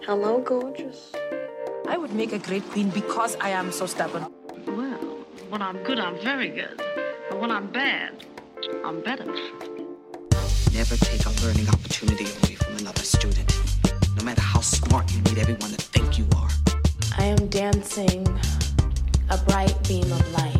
Hello, gorgeous. I would make a great queen because I am so stubborn. Well, when I'm good, I'm very good. But when I'm bad, I'm better. Never take a learning opportunity away from another student. No matter how smart, you need everyone to think you are. I am dancing a bright beam of light.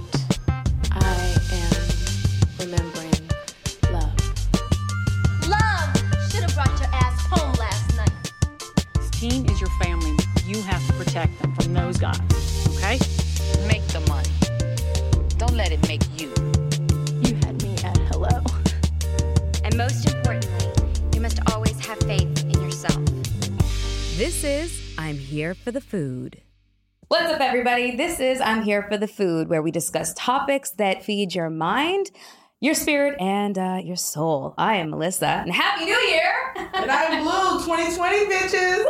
I am remembering love. Love! Should have brought your ass home last night. This team is your family. You have to protect them from those guys, okay? Make the money. Don't let it make you. You had me at hello. And most importantly, you must always have faith in yourself. This is I'm Here for the Food. What's up, everybody? This is I'm Here for the Food, where we discuss topics that feed your mind, your spirit, and your soul. I am Melissa, and Happy New Year! And I'm Blue, 2020, bitches!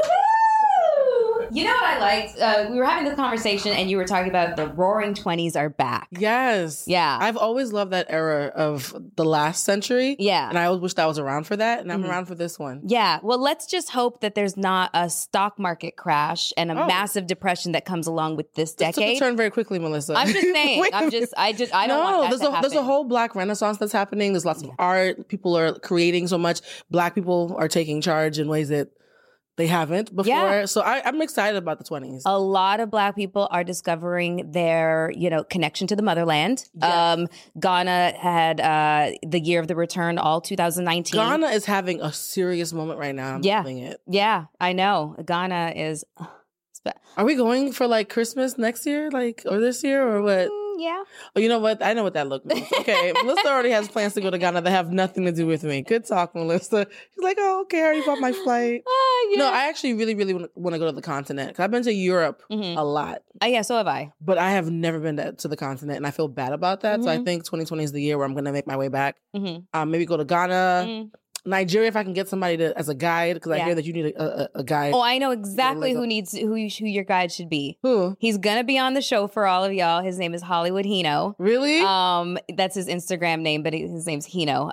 You know what I liked? We were having this conversation, and you were talking about the Roaring 20s are back. Yes. Yeah. I've always loved that era of the last century. Yeah. And I always wished I was around for that, and I'm around for this one. Yeah. Well, let's just hope that there's not a stock market crash and a massive depression that comes along with this decade. It took a turn very quickly, Melissa. I'm just saying. I don't want that to happen. There's a whole Black Renaissance that's happening. There's lots of art. People are creating so much. Black people are taking charge in ways that they haven't before. Yeah. So I'm excited about the 20s. A lot of Black people are discovering their, connection to the motherland. Yes. Ghana had the year of the return, all 2019. Ghana is having a serious moment right now. I'm feeling it. Yeah, I know. Ghana is... Are we going for like Christmas next year, or this year, or what? Yeah. Oh, you know what? I know what that look means. Okay, Melissa already has plans to go to Ghana that have nothing to do with me. Good talk, Melissa. She's like, oh, okay, I already bought my flight. Yeah. No, I actually really, really want to go to the continent. Because I've been to Europe a lot. Yeah, so have I. But I have never been to the continent, and I feel bad about that. So I think 2020 is the year where I'm going to make my way back. Maybe go to Ghana. Nigeria, if I can get somebody as a guide, because I hear that you need a guide. Oh, I know exactly who your guide should be. Who? He's gonna be on the show for all of y'all. His name is Hollywood Hino. Really? That's his Instagram name, but his name's Hino.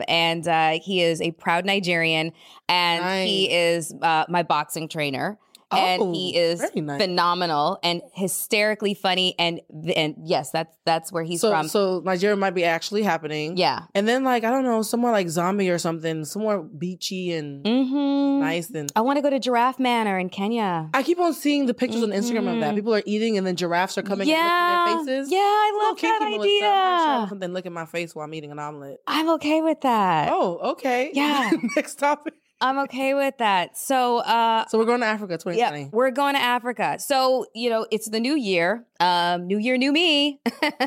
And he is a proud Nigerian, and he is my boxing trainer. And he is phenomenal and hysterically funny, and yes, that's where he's from. So Nigeria might be actually happening. Yeah. And then I don't know, somewhere like Zombie or something, somewhere beachy and nice. And I want to go to Giraffe Manor in Kenya. I keep on seeing the pictures on Instagram of that. People are eating and then giraffes are coming and licking their faces. Yeah, I love that idea. I'm something licking my face while I'm eating an omelet. I'm okay with that. Oh, okay. Yeah. Next topic. I'm okay with that. So we're going to Africa 2020. Yeah, we're going to Africa. So, it's the new year. New year, new me.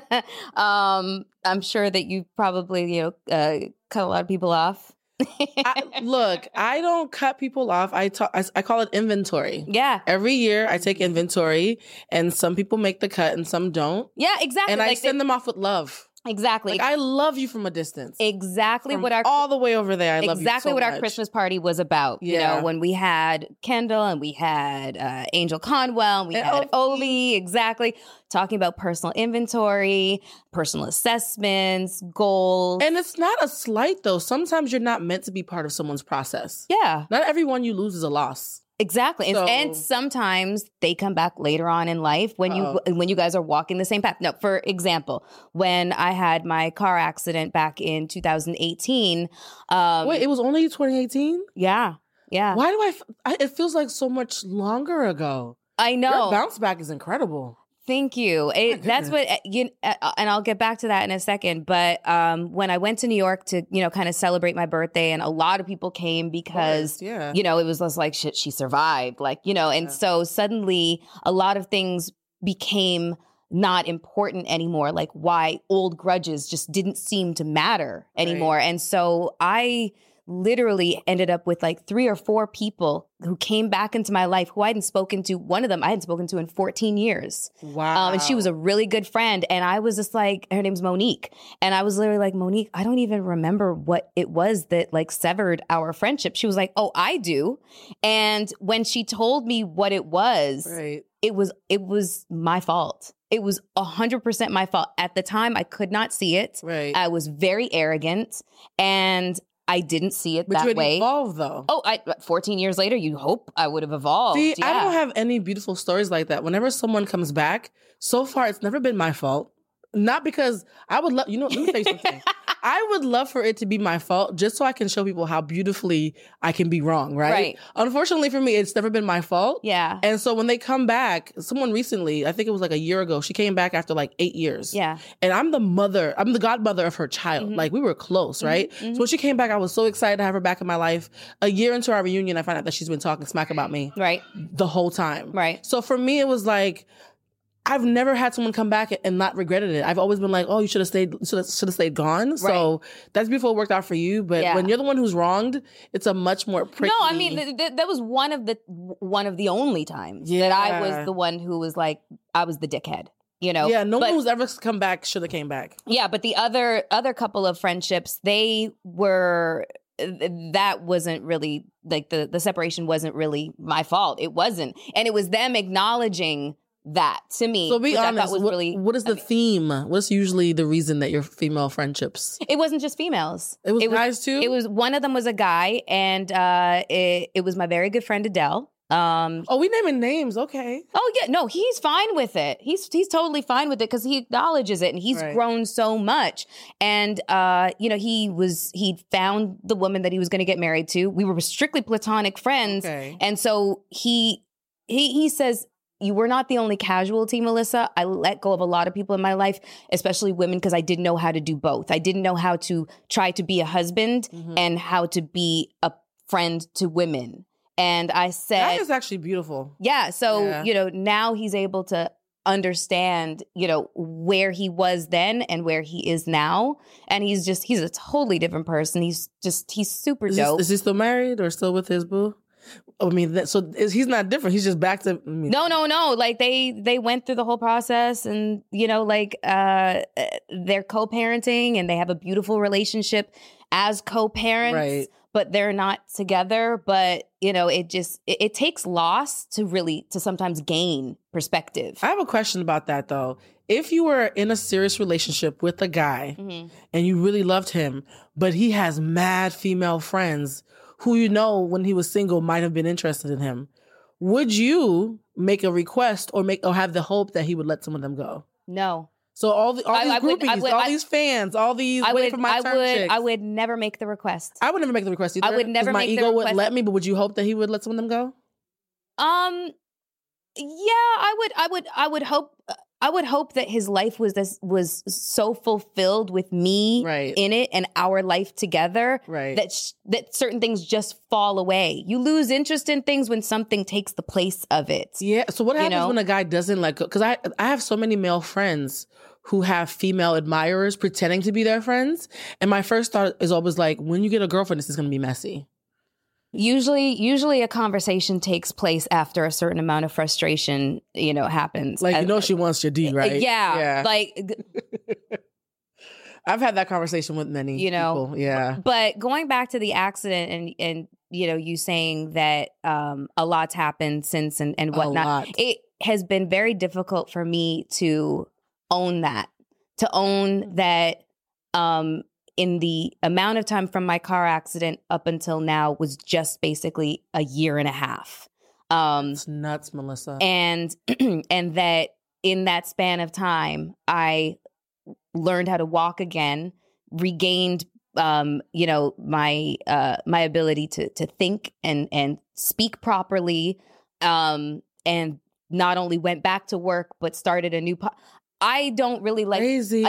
I'm sure that you probably, cut a lot of people off. Look, I don't cut people off. I call it inventory. Yeah. Every year I take inventory, and some people make the cut and some don't. Yeah, exactly. And I send them off with love. Exactly. I love you from a distance. Exactly from what all the way over there. I love you so exactly what much. Our Christmas party was about. Yeah. When we had Kendall and we had Angel Conwell and we had Ovi. Exactly. Talking about personal inventory, personal assessments, goals. And it's not a slight though. Sometimes you're not meant to be part of someone's process. Yeah. Not everyone you lose is a loss. Exactly. And sometimes they come back later on in life when you guys are walking the same path. No, for example, when I had my car accident back in 2018. Wait, it was only 2018? Yeah. Yeah. Why do it feels like so much longer ago. I know. Your bounce back is incredible. Thank you. That's what and I'll get back to that in a second. But when I went to New York to, kind of celebrate my birthday, and a lot of people came because, it was just like, shit, she survived. And so suddenly a lot of things became not important anymore. Like why old grudges just didn't seem to matter anymore. Right. And so I literally ended up with 3 or 4 people who came back into my life who I hadn't spoken to. One of them I hadn't spoken to in 14 years. Wow. And she was a really good friend. And I was just like, her name's Monique. And I was literally like, Monique, I don't even remember what it was that severed our friendship. She was like, oh, I do. And when she told me what it was, it was my fault. It was 100% my fault. At the time, I could not see it. Right. I was very arrogant. And I didn't see it but that you had way. Evolved though. 14 years later, you hope I would have evolved. See, I don't have any beautiful stories like that. Whenever someone comes back, so far it's never been my fault. Not because I would love, let me tell you something. I would love for it to be my fault just so I can show people how beautifully I can be wrong, right? Unfortunately for me, it's never been my fault. Yeah. And so when they come back, someone recently, I think it was like a year ago, she came back after like 8 years. Yeah. And I'm the godmother of her child. Mm-hmm. Like we were close, right? So when she came back, I was so excited to have her back in my life. A year into our reunion, I found out that she's been talking smack about me. Right. The whole time. Right. So for me, it was like, I've never had someone come back and not regretted it. I've always been like, oh, you should have stayed gone. Right. So that's beautiful. It worked out for you. But when you're the one who's wronged, it's a much more prickly. No, I mean, that was one of the only times that I was the one who was like, I was the dickhead. Yeah, no one who's ever come back should have came back. Yeah, but the other couple of friendships, that wasn't really, like, the separation wasn't really my fault. It wasn't. And it was them acknowledging that to me. So be honest, what is the theme? theme? What's usually the reason that you're female friendships? It wasn't just females. It was guys too? It was, one of them was a guy, and it was my very good friend Adele. We naming names, okay. Oh yeah, no, he's fine with it. He's totally fine with it because he acknowledges it, and he's grown so much. And he'd found the woman that he was going to get married to. We were strictly platonic friends, and so he says, you were not the only casualty, Melissa. I let go of a lot of people in my life, especially women, because I didn't know how to do both. I didn't know how to try to be a husband and how to be a friend to women. And I said, that is actually beautiful. Yeah. So, now he's able to understand, where he was then and where he is now. And he's a totally different person. He's super dope. Is he still married or still with his boo? I mean, he's not different. He's just back to... No. Like, they went through the whole process and, they're co-parenting and they have a beautiful relationship as co-parents. Right. But they're not together. But, it takes loss to sometimes gain perspective. I have a question about that, though. If you were in a serious relationship with a guy and you really loved him, but he has mad female friends who when he was single might have been interested in him, would you make a request or have the hope that he would let some of them go? No. So all these groupies, all these fans, all these waiting for my turn chicks. I would never make the request. I would never make the request either. I would never make the request. My ego wouldn't let me, but would you hope that he would let some of them go? Yeah, I would hope that his life was so fulfilled with me in it and our life together that certain things just fall away. You lose interest in things when something takes the place of it. Yeah. So what happens when a guy doesn't let go? Because I have so many male friends who have female admirers pretending to be their friends. And my first thought is always like, when you get a girlfriend, this is going to be messy. Usually a conversation takes place after a certain amount of frustration, happens. Like, she wants your D, right? Yeah. Like, I've had that conversation with many people. Yeah. But going back to the accident and you saying that a lot's happened since and whatnot, it has been very difficult for me to own that, in the amount of time from my car accident up until now was just basically a year and a half. It's nuts, Melissa. And that in that span of time, I learned how to walk again, regained, my ability to think and speak properly, and not only went back to work but started a new. I don't really like crazy.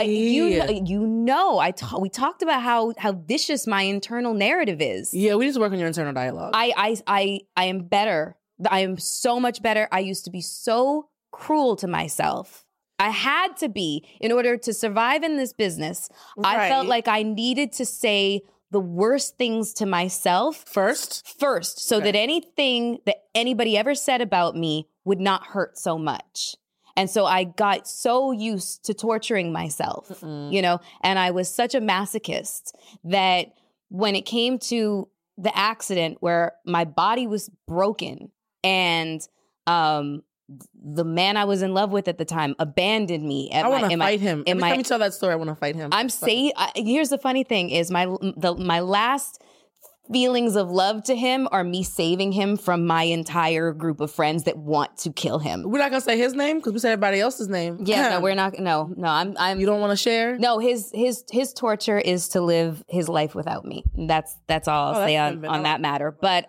We talked about how vicious my internal narrative is. Yeah, we need to work on your internal dialogue. I am better. I am so much better. I used to be so cruel to myself. I had to be in order to survive in this business. Right. I felt like I needed to say the worst things to myself first, so that anything that anybody ever said about me would not hurt so much. And so I got so used to torturing myself, and I was such a masochist that when it came to the accident where my body was broken and the man I was in love with at the time abandoned me. I want to fight him. Every time you tell that story, I want to fight him. Here's the funny thing is my last feelings of love to him are me saving him from my entire group of friends that want to kill him. We're not gonna say his name because we said everybody else's name. Yeah, no, we're not. No, I'm. You don't want to share? No, his torture is to live his life without me. That's all I'll say on that matter. But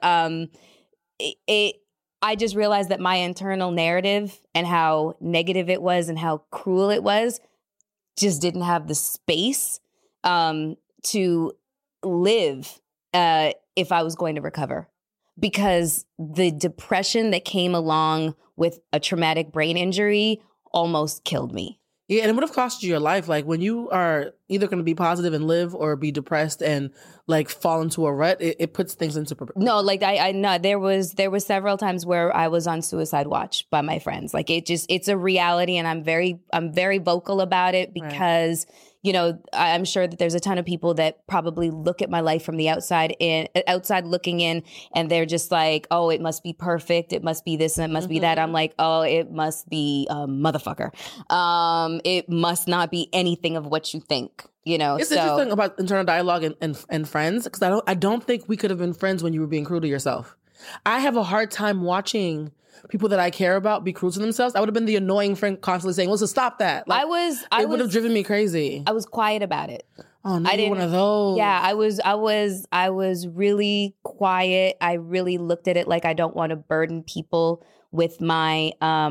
I just realized that my internal narrative and how negative it was and how cruel it was just didn't have the space to live if I was going to recover, because the depression that came along with a traumatic brain injury almost killed me. Yeah, and it would have cost you your life. Like when you are either going to be positive and live or be depressed and like fall into a rut, it puts things into perspective. No, like I know there was several times where I was on suicide watch by my friends. Like it's a reality, and I'm very vocal about it because you know, I'm sure that there's a ton of people that probably look at my life from the outside looking in, and they're just like, oh, it must be perfect. It must be this and it must be that. I'm like, oh, it must be a motherfucker. It must not be anything of what you think. You know, it's interesting about internal dialogue and friends, because I don't think we could have been friends when you were being cruel to yourself. I have a hard time watching people that I care about be cruel to themselves. I would have been the annoying friend constantly saying, "Listen, stop that." Like, it would have driven me crazy. I was quiet about it. Oh no, you're one of those. Yeah, I was really quiet. I really looked at it like I don't want to burden people with my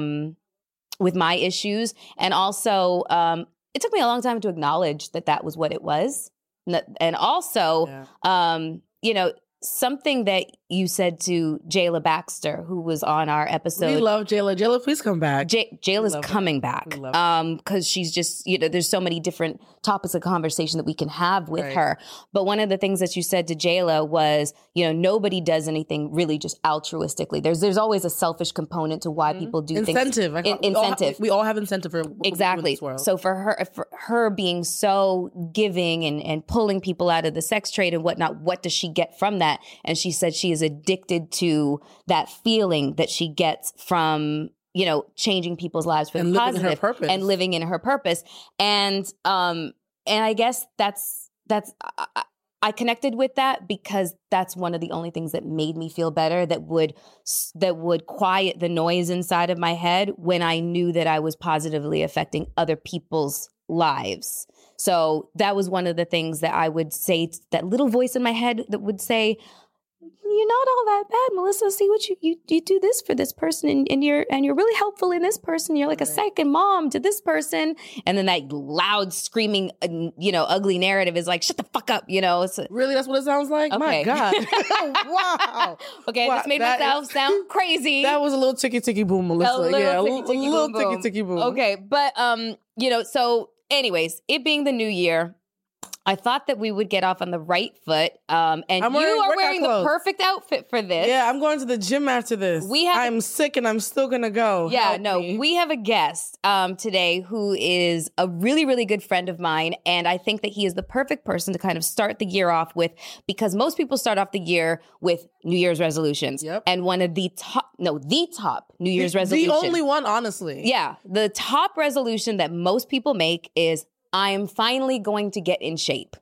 issues, and also it took me a long time to acknowledge that was what it was, and also you know. Something that you said to Jayla Baxter, who was on our episode. We love Jayla. Jayla, please come back. Jayla's coming back because she's just, you know, there's so many different topics of conversation that we can have with her. But one of the things that you said to Jayla was, you know, nobody does anything really just altruistically. There's always a selfish component to why people do incentive. things. Incentive. We all have incentive for exactly. This world. So for her being so giving and pulling people out of the sex trade and whatnot, what does she get from that? And she said she is addicted to that feeling that she gets from, you know, changing people's lives for the positive and living in her purpose. And I guess that's I connected with that because that's one of the only things that made me feel better, that would quiet the noise inside of my head when I knew that I was positively affecting other people's lives. So that was one of the things that I would say, that little voice in my head that would say, you're not all that bad, Melissa. See what you do this for this person, and you're really helpful in this person. You're like a second mom to this person. And then that loud screaming, you know, ugly narrative is like, shut the fuck up, you know. Really, that's what it sounds like? Okay. My God. Wow. Okay, I just made myself sound crazy. That was a little ticky boom, Melissa. A little ticky boom. Okay, but you know, so anyways, it being the new year, I thought that we would get off on the right foot. And you are wearing the perfect outfit for this. Yeah, I'm going to the gym after this. I'm sick and I'm still going to go. Yeah, we have a guest today who is a really, really good friend of mine. And I think that he is the perfect person to kind of start the year off with, because most people start off the year with New Year's resolutions. Yep. And one of the top New Year's resolution. The only one, honestly. Yeah. The top resolution that most people make is, I am finally going to get in shape.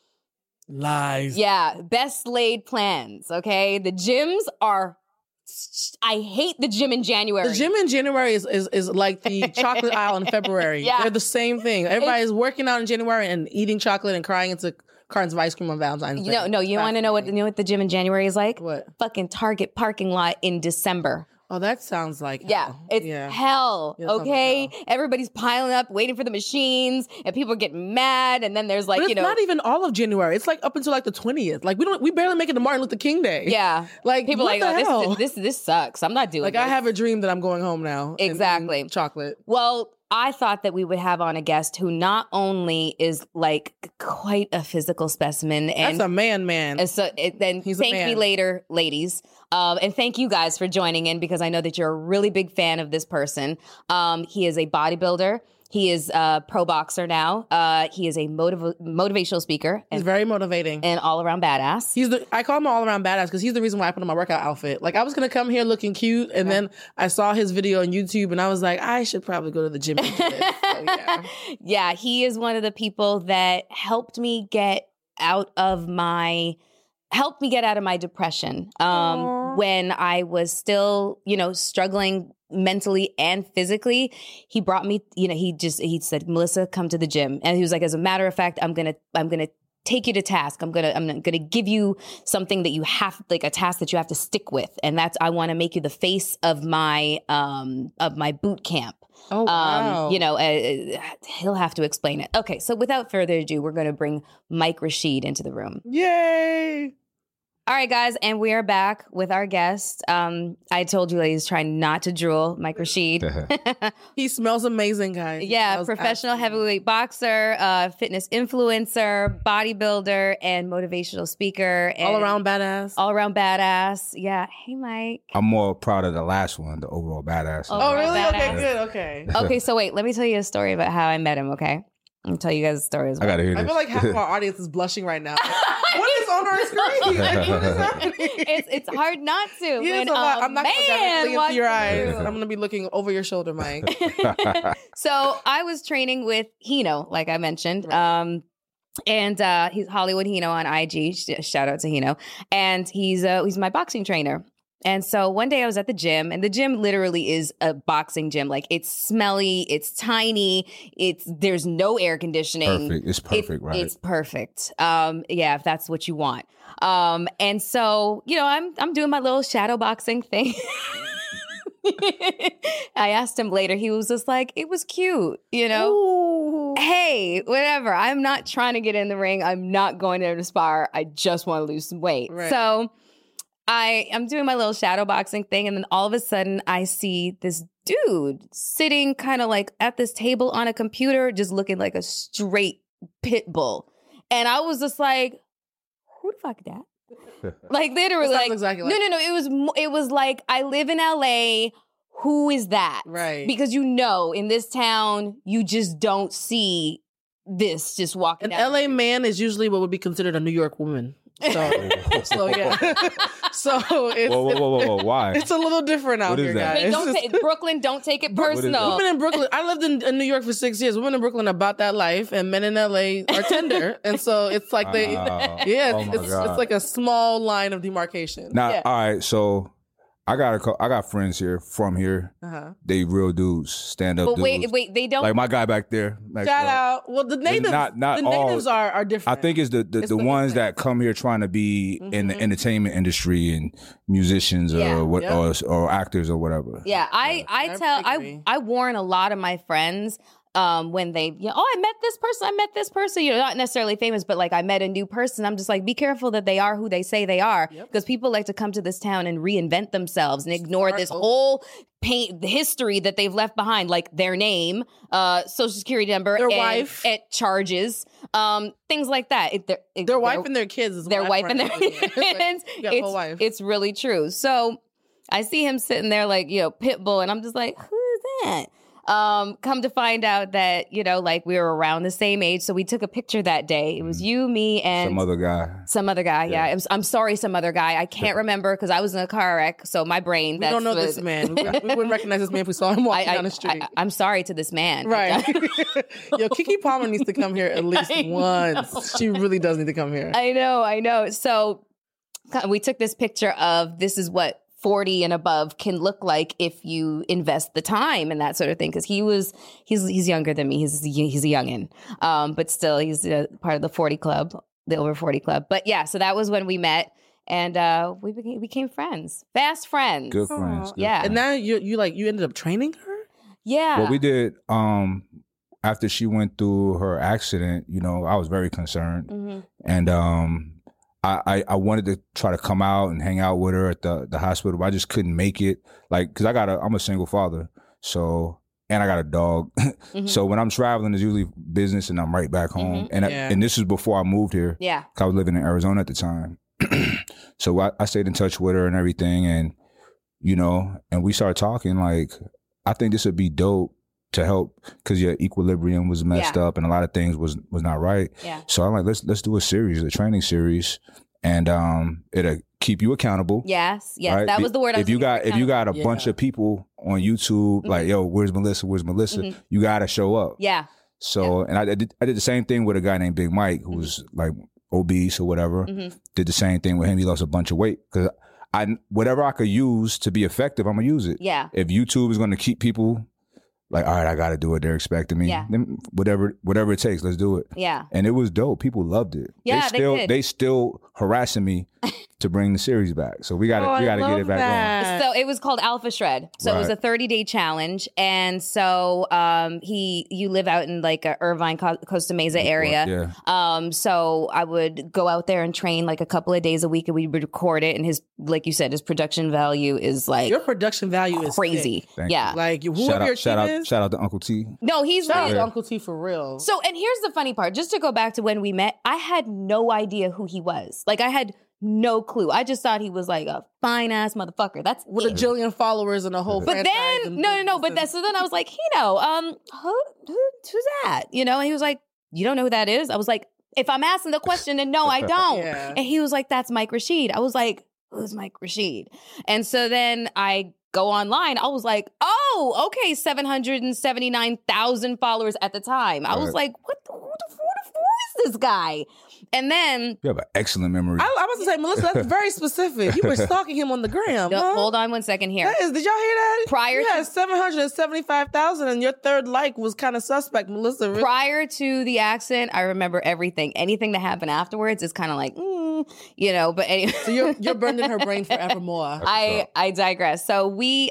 Lies. Yeah, best laid plans, okay? The gyms are... I hate the gym in January. The gym in January is like the chocolate aisle in February. Yeah. They're the same thing. Everybody's working out in January and eating chocolate and crying into cartons of ice cream on Valentine's Day. No, you want to know what the gym in January is like? What? Fucking Target parking lot in December. Oh, that sounds like hell. It's hell, okay? Like hell. Everybody's piling up, waiting for the machines, and people are getting mad, and then there's like, but it's not even all of January. It's like up until like the 20th. Like we barely make it to Martin Luther King Day. Yeah. Like people what are like, hell? This sucks. I'm not doing like this. I have a dream that I'm going home now. Exactly. And chocolate. Well, I thought that we would have on a guest who not only is like quite a physical specimen, and that's a man. So then thank me later, ladies, and thank you guys for joining in, because I know that you're a really big fan of this person. He is a bodybuilder. He is a pro boxer now. He is a motivational speaker. He's very motivating. And all-around badass. I call him all-around badass because he's the reason why I put on my workout outfit. Like, I was going to come here looking cute, and then I saw his video on YouTube, and I was like, I should probably go to the gym and do this. So, yeah. Yeah, he is one of the people that helped me get out of my depression when I was still, struggling mentally and physically. He brought me, he said, Melissa, come to the gym. And he was like, as a matter of fact, I'm going to take you to task. I'm going to give you something that you have, like a task that you have to stick with. And that's, I want to make you the face of my boot camp. Oh, wow. He'll have to explain it. Okay. So without further ado, we're going to bring Mike Rashid into the room. Yay. All right, guys, and we are back with our guest. I told you, ladies, try not to drool. Mike Rashid. He smells amazing, guys. Yeah, professional heavyweight boxer, fitness influencer, bodybuilder, and motivational speaker. And all-around badass. All-around badass. Yeah. Hey, Mike. I'm more proud of the last one, the overall badass. Oh, really? Badass. Okay, good. Okay. Okay, so wait, let me tell you a story about how I met him, okay? I'm going to tell you guys a story as well. I gotta hear this. I feel like half of our audience is blushing right now. What is on our screen? Like, what is happening? It's hard not to. When I'm not going to directly into your eyes. I'm going to be looking over your shoulder, Mike. So I was training with Hino, like I mentioned. Right. And he's Hollywood Hino on IG. Shout out to Hino. And he's my boxing trainer. And so one day I was at the gym, and the gym literally is a boxing gym. Like, it's smelly, it's tiny, there's no air conditioning. Perfect. It's perfect, right? It's perfect. Yeah, if that's what you want. And so, I'm doing my little shadow boxing thing. I asked him later, he was just like, it was cute, Ooh. Hey, whatever. I'm not trying to get in the ring. I'm not going there to spar. I just want to lose some weight. Right. So I'm doing my little shadow boxing thing, and then all of a sudden I see this dude sitting kind of like at this table on a computer, just looking like a straight pit bull. And I was just like, who the fuck is that? Like, literally, like, exactly like no. It was like, I live in LA. Who is that? Right. Because in this town, you just don't see this just walking. An LA man is usually what would be considered a New York woman. So yeah. So it's whoa, why? It's a little different out here, guys. Hey, Brooklyn, don't take it personal. Women in Brooklyn, I lived in New York for 6 years. Women in Brooklyn are about that life, and men in LA are tender, and so it's like it's like a small line of demarcation. Now, all right, so I got friends here from here. Uh-huh. They real dudes, stand up dudes. Wait, they don't, like my guy back there. Shout out. Well, the natives, natives are different. I think it's the ones that come here trying to be in the entertainment industry and musicians or actors or whatever. Yeah, I warn a lot of my friends. When they, I met this person, not necessarily famous, but like I met a new person. I'm just like, be careful that they are who they say they are, because people like to come to this town and reinvent themselves and ignore this whole the history that they've left behind, like their name, social security number, their wife, charges, things like that. Their wife and their kids is their wife and their kids. It's really true. So I see him sitting there like, Pitbull, and I'm just like, who is that? Come to find out that, like we were around the same age. So we took a picture that day. It was you, me, and some other guy. Yeah. I'm sorry, some other guy. I can't remember because I was in a car wreck. So my brain. We don't know this man. We wouldn't recognize this man if we saw him walking down the street. I'm sorry to this man. Right. Kiki Palmer needs to come here at least once. She really does need to come here. I know. So we took this picture of, this is what 40 and above can look like if you invest the time and that sort of thing. Because he's younger than me. He's a youngin', but still he's part of the 40 club, the over 40 club. But yeah, so that was when we met, and we became friends, fast friends, good friends. Yeah, and now you ended up training her. Yeah, well, we did. After she went through her accident, I was very concerned, and I wanted to try to come out and hang out with her at the hospital, but I just couldn't make it. Like, cause I'm a single father. So, and I got a dog. So when I'm traveling, it's usually business and I'm right back home. And this is before I moved here. Yeah. Cause I was living in Arizona at the time. So I stayed in touch with her and everything. And, and we started talking like, I think this would be dope to help because your equilibrium was messed up and a lot of things was not right. Yeah. So I'm like, let's do a training series, and it'll keep you accountable. Yes, right? that was the word. If you got a bunch of people on YouTube like, yo, where's Melissa? You got to show up. Yeah. So and I did the same thing with a guy named Big Mike who was like obese or whatever. Did the same thing with him. He lost a bunch of weight because whatever I could use to be effective, I'm gonna use it. Yeah. If YouTube is gonna keep people like, all right, I got to do it. They're expecting me. Yeah. Then whatever it takes, let's do it. Yeah. And it was dope. People loved it. Yeah, they still harassing me to bring the series back. So we got to get it back going. So it was called Alpha Shred. So it was a 30-day challenge, and so you live out in like a Irvine, Costa Mesa area. Yeah. So I would go out there and train like a couple of days a week, and we would record it. And his, like you said, his production value is like your production value is crazy. Yeah. Like whoever your team is. Shout out to Uncle T. No, he's shout out to Uncle T for real. So, and here's the funny part. Just to go back to when we met, I had no idea who he was. Like, I had no clue. I just thought he was like a fine ass motherfucker. That's with a jillion followers and a whole. But then, no. But so then I was like, who's that? You know, and he was like, you don't know who that is? I was like, if I'm asking the question, then no, I don't. Yeah. And he was like, that's Mike Rashid. I was like, who's Mike Rashid? And so then I go online. I was like, oh, okay, 779,000 followers at the time. I was like, who is this guy? And then you have an excellent memory. I was to say, Melissa, that's very specific. You were stalking him on the gram. No, hold on one second here. Did y'all hear that? Prior you had 775,000 and your third like was kind of suspect, Melissa. Really? Prior to the accident, I remember everything. Anything that happened afterwards is kind of like, you know, but anyway. So you're burned in her brain forevermore. I digress. So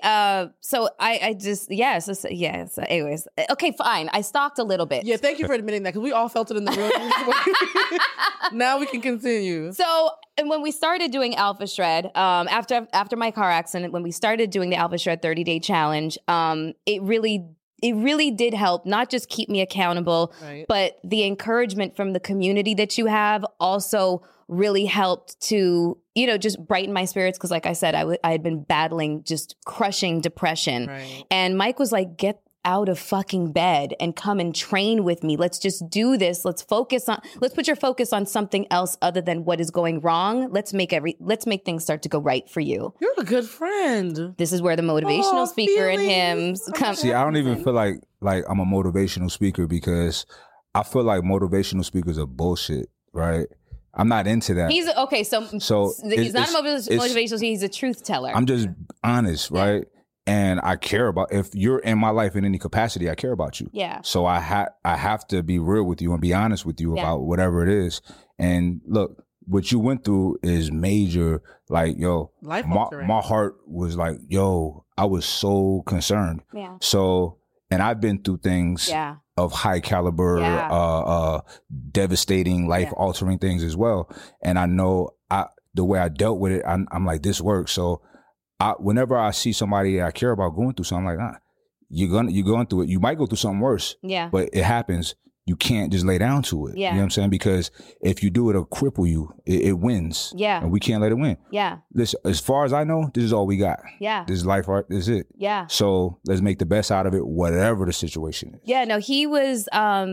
anyways, okay, fine. I stalked a little bit. Yeah, thank you for admitting that because we all felt it in the room. Now we can continue. So, and when we started doing Alpha Shred, after my car accident, when we started doing the Alpha Shred 30-day challenge, it really did help not just keep me accountable, but the encouragement from the community that you have also really helped to, you know, just brighten my spirits. Because like I said, I had been battling just crushing depression. Right. And Mike was like, get out of fucking bed and come and train with me. Let's just do this. Let's put your focus on something else other than what is going wrong. Let's make things start to go right for you. You're a good friend. This is where the motivational speaker in him comes. See, I don't even feel like I'm a motivational speaker because I feel like motivational speakers are bullshit, right? I'm not into that. He's okay. So he's not a motivational speaker. He's a truth teller. I'm just honest, right? And I care about, if you're in my life in any capacity, I care about you. Yeah. So I have to be real with you and be honest with you about whatever it is. And look, what you went through is major. Like, yo, my heart was like, yo, I was so concerned. Yeah. So, and I've been through things of high caliber, devastating, life altering things as well. And I know the way I dealt with it, I'm like, this works. So whenever I see somebody I care about going through something, I'm like, you're going through it. You might go through something worse. Yeah. But it happens. You can't just lay down to it. Yeah. You know what I'm saying? Because if you do it, it'll cripple you. It wins. Yeah. And we can't let it win. Yeah. Listen, as far as I know, this is all we got. Yeah. This is life art. This is it. Yeah. So let's make the best out of it, whatever the situation is. Yeah, no, he was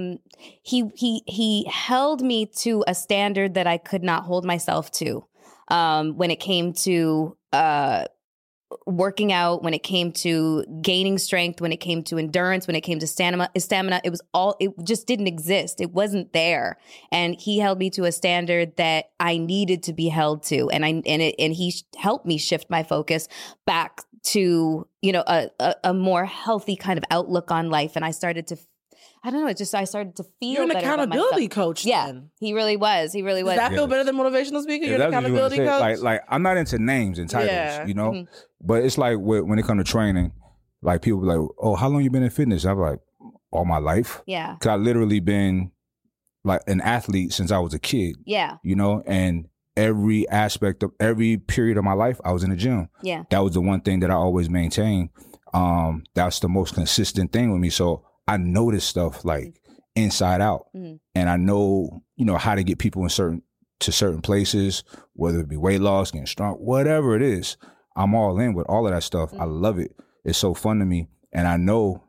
he held me to a standard that I could not hold myself to. When it came to working out, when it came to gaining strength, when it came to endurance, when it came to stamina, it just didn't exist. It wasn't there. And he held me to a standard that I needed to be held to. And he helped me shift my focus back to, you know, a more healthy kind of outlook on life. And I started to, I don't know, I started to feel You're an better accountability coach. Yeah, then. he really was. He really was. Does that feel better than motivational speaker? You're an accountability coach? Like I'm not into names and titles, you know? Mm-hmm. But it's like when it comes to training, like people be like, oh, how long you been in fitness? I'm like, all my life. Yeah. Because I literally been like an athlete since I was a kid. Yeah. You know, and every aspect of every period of my life, I was in the gym. Yeah. That was the one thing that I always maintained. That's the most consistent thing with me. So I know this stuff like inside out. Mm-hmm. And I know, you know, how to get people in certain places, whether it be weight loss, getting strong, whatever it is. I'm all in with all of that stuff. I love it. It's so fun to me. And I know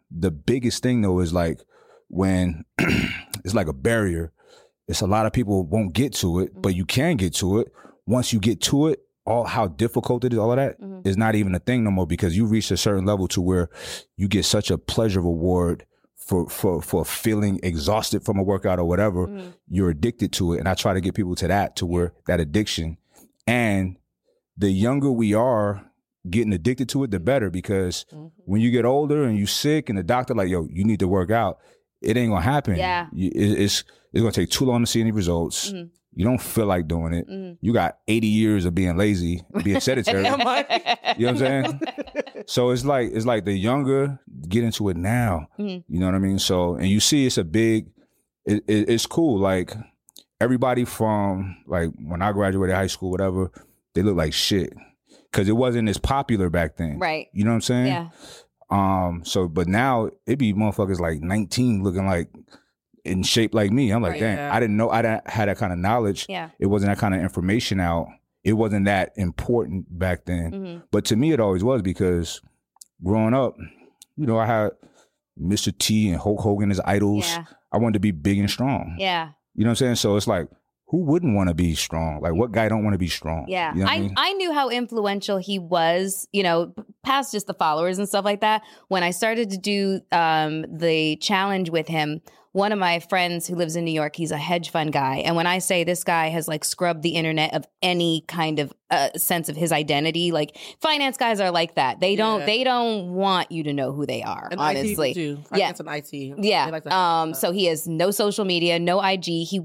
the biggest thing though is like when it's like a barrier. It's a lot of people won't get to it, but you can get to it. Once you get to it, all how difficult it is, all of that is not even a thing no more because you reach a certain level to where you get such a pleasure reward for feeling exhausted from a workout or whatever. You're addicted to it. And I try to get people to that, to where that addiction. And the younger we are getting addicted to it, the better, because when you get older and you sick and the doctor like, yo, you need to work out, it ain't gonna happen. Yeah. It's gonna take too long to see any results. You don't feel like doing it. You got 80 years of being lazy, being sedentary. You know what I'm saying? So it's like the younger get into it now. You know what I mean? So, and you see it's a big, it's cool. Like everybody from like when I graduated high school, whatever, they look like shit. Cause it wasn't as popular back then. Right. You know what I'm saying? Yeah. So, but now it be motherfuckers like 19 looking like in shape like me. I'm like, damn, I didn't know I didn't have that kind of knowledge. Yeah. It wasn't that kind of information out. It wasn't that important back then. But to me, it always was because growing up, you know, I had Mr. T and Hulk Hogan as idols. Yeah. I wanted to be big and strong. Yeah. You know what I'm saying? So it's like, who wouldn't want to be strong? Like, what guy don't want to be strong? Yeah. You know what I mean? I knew how influential he was, you know, past just the followers and stuff like that. When I started to do the challenge with him, one of my friends who lives in New York, he's a hedge fund guy. And when I say this guy has like scrubbed the internet of any kind of sense of his identity, like finance guys are like that. They don't want you to know who they are, and honestly. IT too. Finance and IT. Yeah. Like so he has no social media, no IG.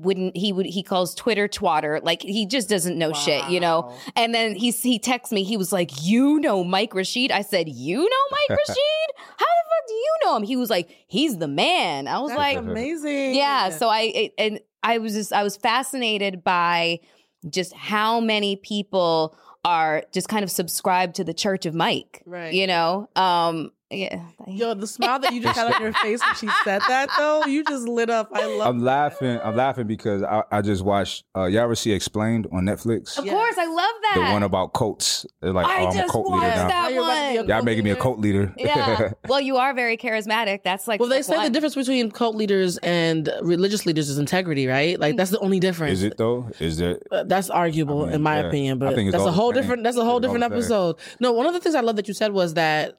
He calls Twitter twatter. Like he just doesn't know shit, you know? And then he texts me, he was like, you know Mike Rashid? I said, you know Mike Rashid? How the fuck do you know him? He was like, he's the man. I was That's like, amazing. Yeah. So I was fascinated by just how many people are just kind of subscribed to the Church of Mike. Right. You know? Yeah. Yo, the smile that you just had on your face when she said that, though, you just lit up. I'm laughing because I just watched. Y'all ever see Explained on Netflix? Of course, I love that. The one about cults. They're like, I'm a cult leader now. That one. Y'all making me a cult leader. Yeah. Well, you are very charismatic. That's like. Well, they say the difference between cult leaders and religious leaders is integrity, right? Like that's the only difference. Is it though? Is it? That's arguable in my opinion, but that's a whole different. That's a whole different episode. No, one of the things I love that you said was that.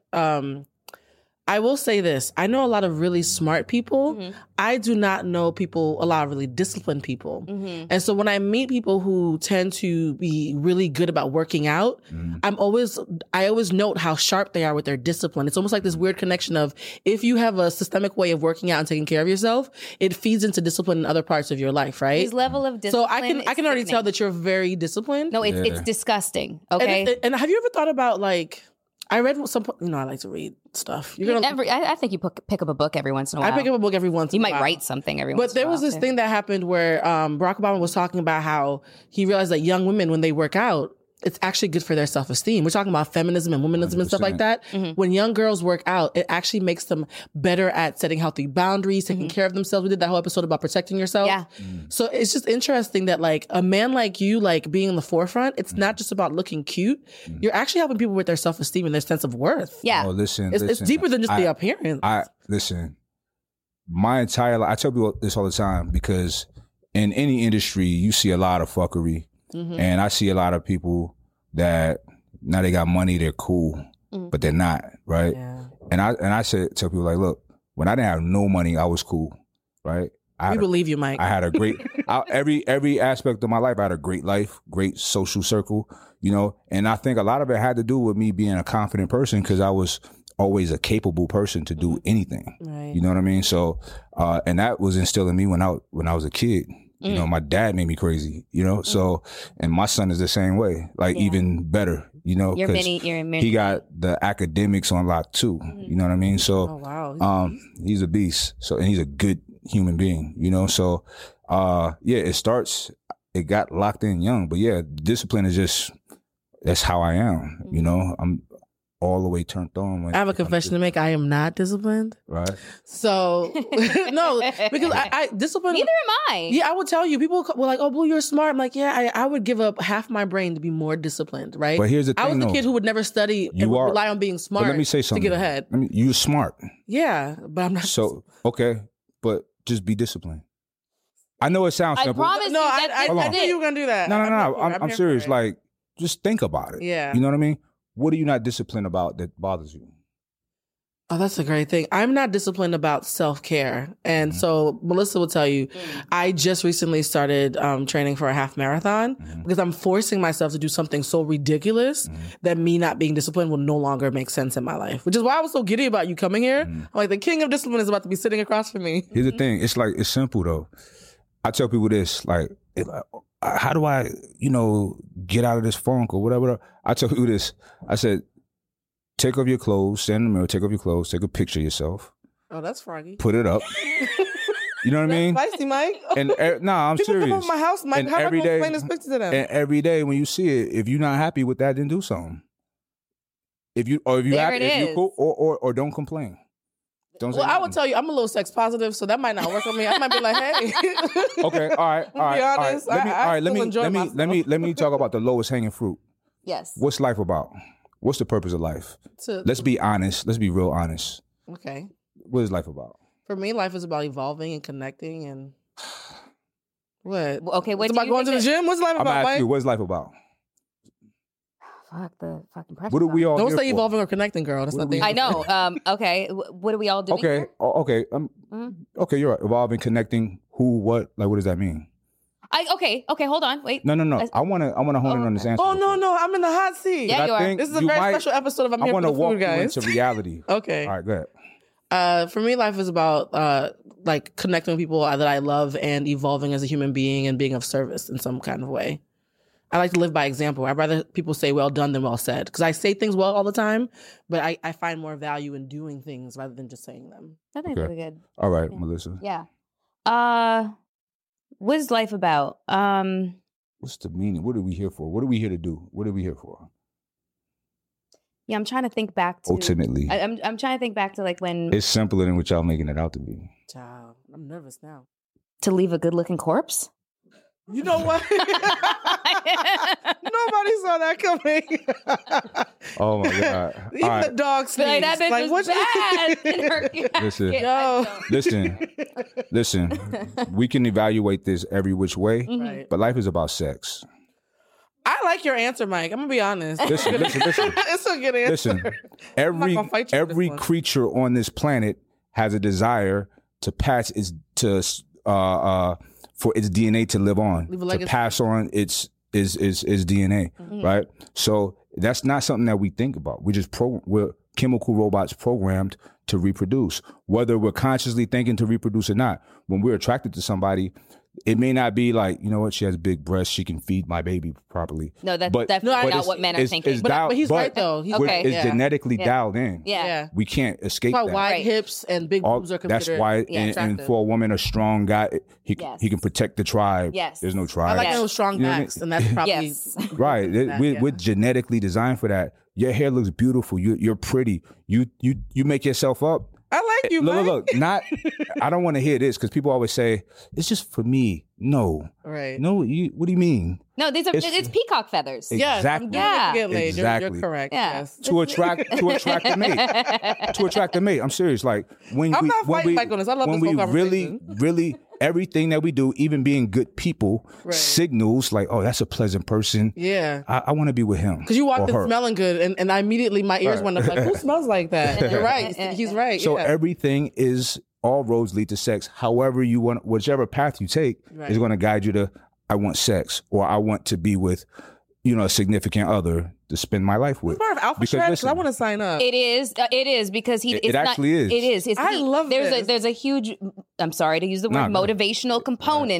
I will say this. I know a lot of really smart people. I do not know a lot of really disciplined people. And so when I meet people who tend to be really good about working out, I always note how sharp they are with their discipline. It's almost like this weird connection of if you have a systemic way of working out and taking care of yourself, it feeds into discipline in other parts of your life, right? His level of discipline. So I can already tell that you're very disciplined. No, it's disgusting. Okay. And have you ever thought about like, I read some, I like to read stuff. I think you pick up a book every once in a while. I pick up a book every once in a while. You might write something every once in a while. But there was this thing that happened where Barack Obama was talking about how he realized that young women, when they work out, it's actually good for their self-esteem. We're talking about feminism and womanism 100%. And stuff like that. When young girls work out, it actually makes them better at setting healthy boundaries, taking care of themselves. We did that whole episode about protecting yourself. Yeah. So it's just interesting that like a man like you, like being in the forefront, it's not just about looking cute. You're actually helping people with their self-esteem and their sense of worth. Yeah. Oh, listen, it's deeper than just the appearance. My entire life, I tell people this all the time because in any industry, you see a lot of fuckery. And I see a lot of people that now they got money, they're cool, but they're not, right? Yeah. And I tell people like, look, when I didn't have no money, I was cool, right? We believe you, Mike. I had a great, every aspect of my life, I had a great life, great social circle, you know? And I think a lot of it had to do with me being a confident person because I was always a capable person to do anything. Right. You know what I mean? So, and that was instilled in me when I was a kid. You know, my dad made me crazy, you know? So, and my son is the same way, like even better, you know? He got the academics on lock too, you know what I mean? So, he's a beast. So, and he's a good human being, you know? So, it got locked in young, but yeah, discipline is just, that's how I am, you know? I'm all the way turned on. When I have a confession to make. I am not disciplined. Right. So no, because I discipline. Neither am I. Yeah, I would tell you. People were like, "Oh, Blue, you're smart." I'm like, yeah, I would give up half my brain to be more disciplined, right? But here's the thing, I was the kid who would never study and would rely on being smart. But let me say something to get ahead. You're smart. Yeah, but I'm not. So okay, but just be disciplined. I know it sounds simple. I promise you I knew you were gonna do that. No. I'm serious. Like, just think about it. Yeah. You know what I mean? What are you not disciplined about that bothers you? Oh, that's a great thing. I'm not disciplined about self-care. And so Melissa will tell you, I just recently started training for a half marathon because I'm forcing myself to do something so ridiculous that me not being disciplined will no longer make sense in my life, which is why I was so giddy about you coming here. I'm like, the king of discipline is about to be sitting across from me. Here's the thing. It's simple though. I tell people this, like, how do I, get out of this funk or whatever? I tell people this. I said, take off your clothes, stand in the mirror, take off your clothes, take a picture of yourself. Oh, that's froggy. Put it up. You know what I mean? Spicy, Mike. And I'm People serious. come over my house, Mike. How am I going to explain this picture to them? And every day when you see it, if you're not happy with that, then do something. If you happy, if you cool, or don't complain. I would tell you, I'm a little sex positive, so that might not work on me. I might be like, hey. Okay, all right. Be honest. Let me talk about the lowest hanging fruit. Yes. What's life about? What's the purpose of life? Let's be honest. Let's be real honest. Okay. What is life about? For me, life is about evolving and connecting and what? Okay, what it's about going to the gym? What's life about, I'm asking Mike? you, what's life about? Fuck the fucking pressure. What are we all Don't here say for? evolving or connecting, girl. That's not the I know. Okay. What are we all doing? Okay. Okay. Okay, you're right. Evolving, connecting, who, what, like what does that mean? Okay, hold on. Wait. No. I wanna hone in on this answer. Oh no, I'm in the hot seat. Yeah, you are. This is a very special episode of I'm Here for the Food, guys. I want to walk you into reality. Okay. All right, go ahead. For me, life is about like connecting with people that I love and evolving as a human being and being of service in some kind of way. I like to live by example. I'd rather people say well done than well said because I say things well all the time, but I find more value in doing things rather than just saying them. I think that's really good. All right, Melissa. Yeah. What is life about? What's the meaning? What are we here for? What are we here to do? What are we here for? Yeah, I'm trying to think back to ultimately. I'm trying to think back to like when it's simpler than what y'all making it out to be. Child, I'm nervous now. To leave a good-looking corpse. You know what? Nobody saw that coming. Oh my God! Even right. the dog sneezed. Like, that bitch was bad. Listen. We can evaluate this every which way, but life is about sex. I like your answer, Mike. I'm gonna be honest. Listen. It's a good answer. Listen, every creature on this planet has a desire to pass for its DNA to live on, to pass on its DNA, right? So that's not something that we think about. We're chemical robots programmed to reproduce, whether we're consciously thinking to reproduce or not. When we're attracted to somebody, it may not be like, you know what, she has big breasts, she can feed my baby properly. No, that's definitely not what men are thinking. But he's right though. It's genetically dialed in. Yeah. We can't escape that. Wide hips and big boobs are considered. That's why, and for a woman, a strong guy, he can protect the tribe. Yes. There's no tribe. I like those strong backs, and that's probably right. We're genetically designed for that. Your hair looks beautiful. You're pretty. You make yourself up. I like you, look. Not. I don't want to hear this because people always say it's just for me. No, right? No, what do you mean? No, it's peacock feathers. Exactly. Exactly. You're correct. Yeah. Yes. To attract the mate. To attract the mate. I'm serious. Like when I'm we not fighting back on this. I love when this we whole conversation. really everything that we do, even being good people, signals like, oh, that's a pleasant person. Yeah. I want to be with him. Because you walked in smelling good, and I immediately my ears went up like, who smells like that? You're right. He's right. So everything is. All roads lead to sex. However you want, whichever path you take is going to guide you to, I want sex, or I want to be with, a significant other to spend my life with. It's part of Alpha Strategy. I want to sign up. It is because it actually is. It is. I love There's a huge. I'm sorry to use the word motivational component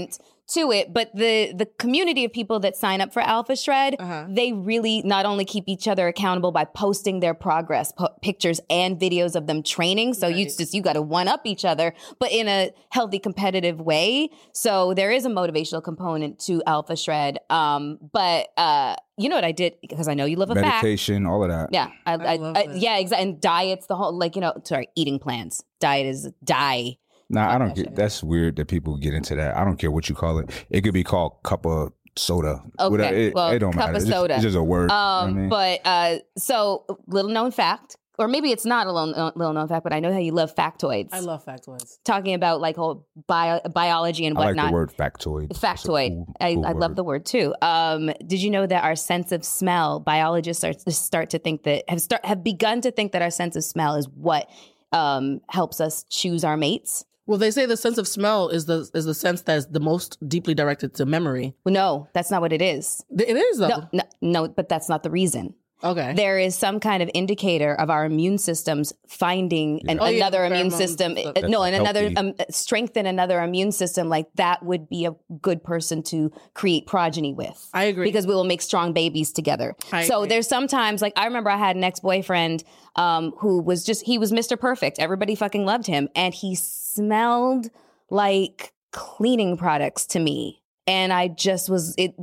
to it, but the community of people that sign up for Alpha Shred, they really not only keep each other accountable by posting their progress, pictures and videos of them training. So you got to one up each other, but in a healthy, competitive way. So there is a motivational component to Alpha Shred. But you know what I did, because I know you love a meditation, all of that. Yeah, yeah, exactly. And diets, the whole eating plans. Diet is die. Nah, I don't get. That's weird that people get into that. I don't care what you call it. It could be called cup of soda. Okay, it don't cup matter. of soda. It's just a word. You know what I mean? But so little known fact, or maybe it's not a little known fact, but I know how you love factoids. I love factoids. Talking about like whole biology and whatnot. I like the word factoid. Factoid. I love the word too. Did you know that our sense of smell, biologists start to think that have begun to think that our sense of smell is what helps us choose our mates? Well, they say the sense of smell is the sense that is the most deeply directed to memory. Well, no, that's not what it is. It is, though. No, but that's not the reason. Okay. There is some kind of indicator of our immune systems finding another immune system. Strengthen another immune system. Like that would be a good person to create progeny with. I agree. Because we will make strong babies together. I agree. There's sometimes, like I remember I had an ex-boyfriend who was he was Mr. Perfect. Everybody fucking loved him. And he smelled like cleaning products to me. And I just was, it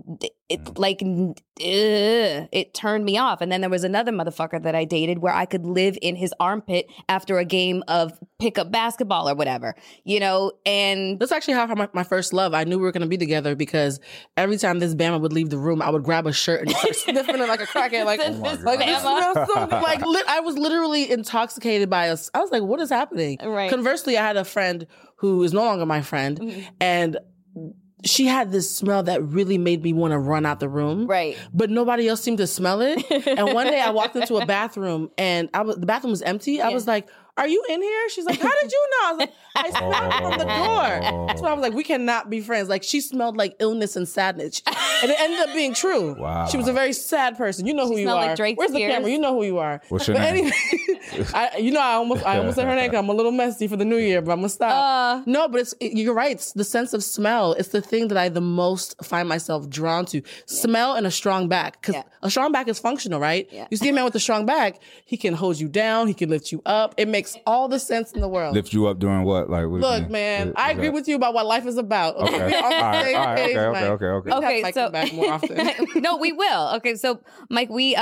turned me off. And then there was another motherfucker that I dated where I could live in his armpit after a game of pickup basketball or whatever, and that's actually how my first love. I knew we were going to be together because every time this Bama would leave the room, I would grab a shirt and start sniffing it like a crackhead. Like, I was literally intoxicated by us. I was like, what is happening? Right. Conversely, I had a friend who is no longer my friend, and she had this smell that really made me want to run out the room. Right. But nobody else seemed to smell it. And one day I walked into a bathroom and the bathroom was empty. I was like, are you in here? She's like, how did you know? I was like, I smelled it from the door. So I was like, we cannot be friends. Like, she smelled like illness and sadness. And it ended up being true. Wow. She was a very sad person. You know who you are. Like Drake's Where's the tears? camera? You know who you are. What's your name? Anyway, I almost said her name because I'm a little messy for the new year, but I'm going to stop. No, but you're right. It's the sense of smell. It's the thing that I the most find myself drawn to. Smell and a strong back. Because a strong back is functional, right? Yeah. You see a man with a strong back, he can hold you down. He can lift you up. It makes all the sense in the world. Lift you up doing what? Like, look, man, I agree with you about what life is about. Okay. We're on the same page, Mike. Okay. Okay, so come back more often. No, we will. Okay, so Mike, we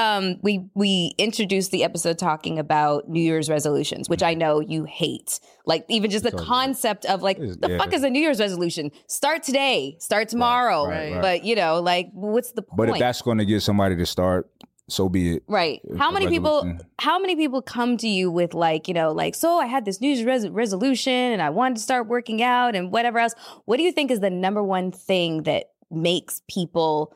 introduced the episode talking about New Year's resolutions, which I know you hate. Like even just the concept of like the fuck is a New Year's resolution? Start today, start tomorrow. Right. But like, what's the point? But if that's going to get somebody to start, so be it. Right. How many people come to you with so I had this New Year's resolution and I wanted to start working out and whatever else. What do you think is the number one thing that makes people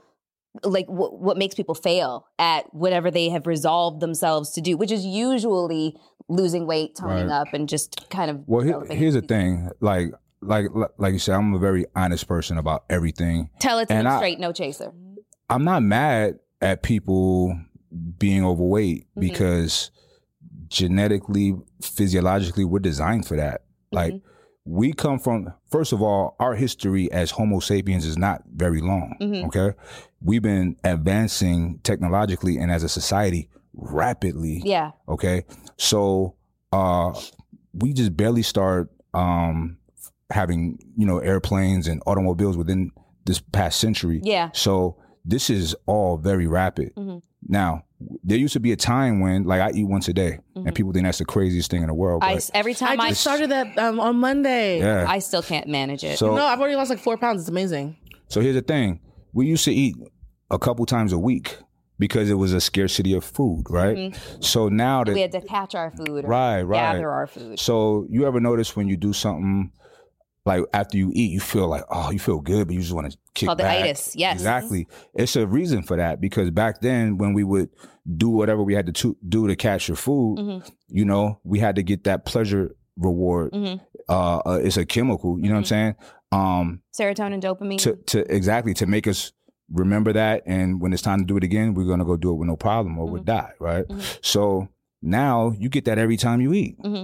what makes people fail at whatever they have resolved themselves to do, which is usually losing weight, toning up, and just kind of. Well, here's the thing. Like you said, I'm a very honest person about everything. Tell it to me straight, no chaser. I'm not mad at people being overweight because genetically, physiologically, we're designed for that. Like we come from, first of all, our history as Homo sapiens is not very long. Okay. We've been advancing technologically and as a society rapidly. Yeah. Okay. So, we just barely start, having, airplanes and automobiles within this past century. Yeah. So this is all very rapid. Now, there used to be a time when, like, I eat once a day, and people think that's the craziest thing in the world. Every time I just started that on Monday. Yeah. I still can't manage it. So, no, I've already lost like 4 pounds. It's amazing. So here's the thing. We used to eat a couple times a week because it was a scarcity of food, right? So now that we had to catch our food, right, gather our food. So you ever notice when you do something, like after you eat, you feel like, you feel good, but you just want to kick back. Called the itis, yes. Exactly. It's a reason for that because back then when we would do whatever we had to do to catch your food, we had to get that pleasure reward. It's a chemical, you know what I'm saying? Serotonin, dopamine. To make us remember that. And when it's time to do it again, we're going to go do it with no problem or we'll die, right? So now you get that every time you eat.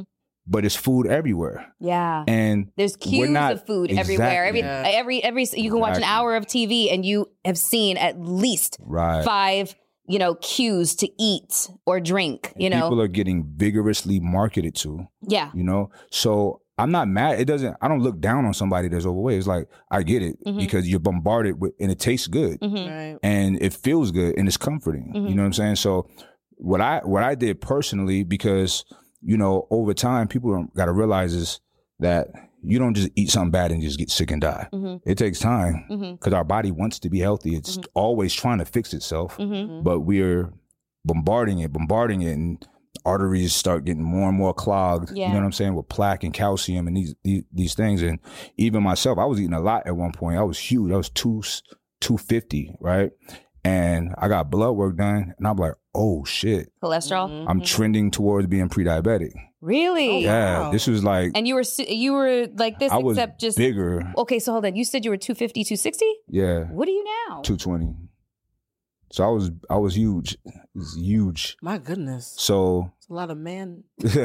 but it's food everywhere. Yeah. And there's cues of food everywhere. Every you can watch an hour of TV and you have seen at least 5, cues to eat or drink, People are getting vigorously marketed to. Yeah. So I'm not mad. I don't look down on somebody that's overweight. It's like, I get it because you're bombarded with, and it tastes good and it feels good and it's comforting. You know what I'm saying? So what I did personally, because, over time, people got to realize is that you don't just eat something bad and just get sick and die. It takes time because our body wants to be healthy. It's always trying to fix itself, but we're bombarding it, and arteries start getting more and more clogged. You know what I'm saying? With plaque and calcium and these things. And even myself, I was eating a lot at one point. I was huge. I was 250, right? And I got blood work done, and I'm like, oh shit, cholesterol. I'm trending towards being pre-diabetic. Really? Oh, yeah. Wow. This was like, and you were like this, I was except just bigger. Okay, so hold on. You said you were 250, 260? Yeah. What are you now? 220. So I was huge. It was huge. My goodness. So it's a lot of man.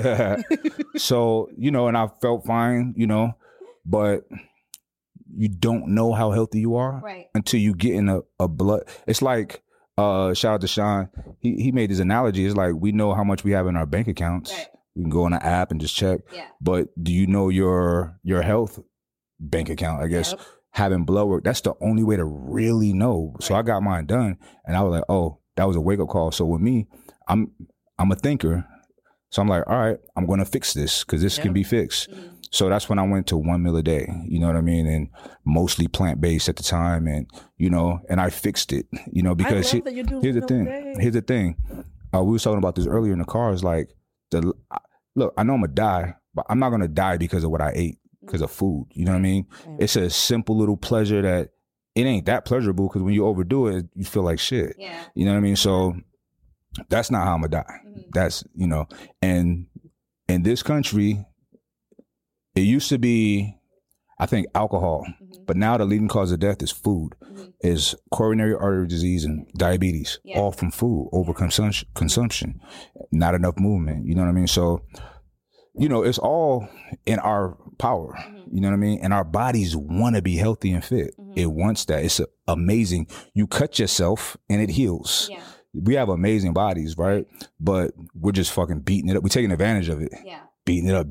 So, and I felt fine, but you don't know how healthy you are until you get in a blood. It's like, shout out to Sean. He made this analogy. It's like, we know how much we have in our bank accounts. Right. We can go on an app and just check. Yeah. But do you know your health bank account, I guess? Yep. Having blood work, that's the only way to really know. Right. So I got mine done and I was like, oh, that was a wake up call. So with me, I'm a thinker. So I'm like, all right, I'm going to fix this because this can be fixed. So that's when I went to 1 meal a day, you know what I mean? And mostly plant-based at the time. And, and I fixed it, because here's the thing. We were talking about this earlier in the car. It's like, look, I know I'm going to die, but I'm not going to die because of what I ate, because of food. You know what I mean? It's a simple little pleasure that it ain't that pleasurable, because when you overdo it, you feel like shit. Yeah. You know what I mean? So that's not how I'm going to die. That's, and in this country, it used to be, I think, alcohol, but now the leading cause of death is food, is coronary artery disease and diabetes, all from food, overconsumption, not enough movement. You know what I mean? So, it's all in our power. You know what I mean? And our bodies want to be healthy and fit. It wants that. It's amazing. You cut yourself and it heals. Yeah. We have amazing bodies, right? But we're just fucking beating it up. We're taking advantage of it. Yeah. Beating it up,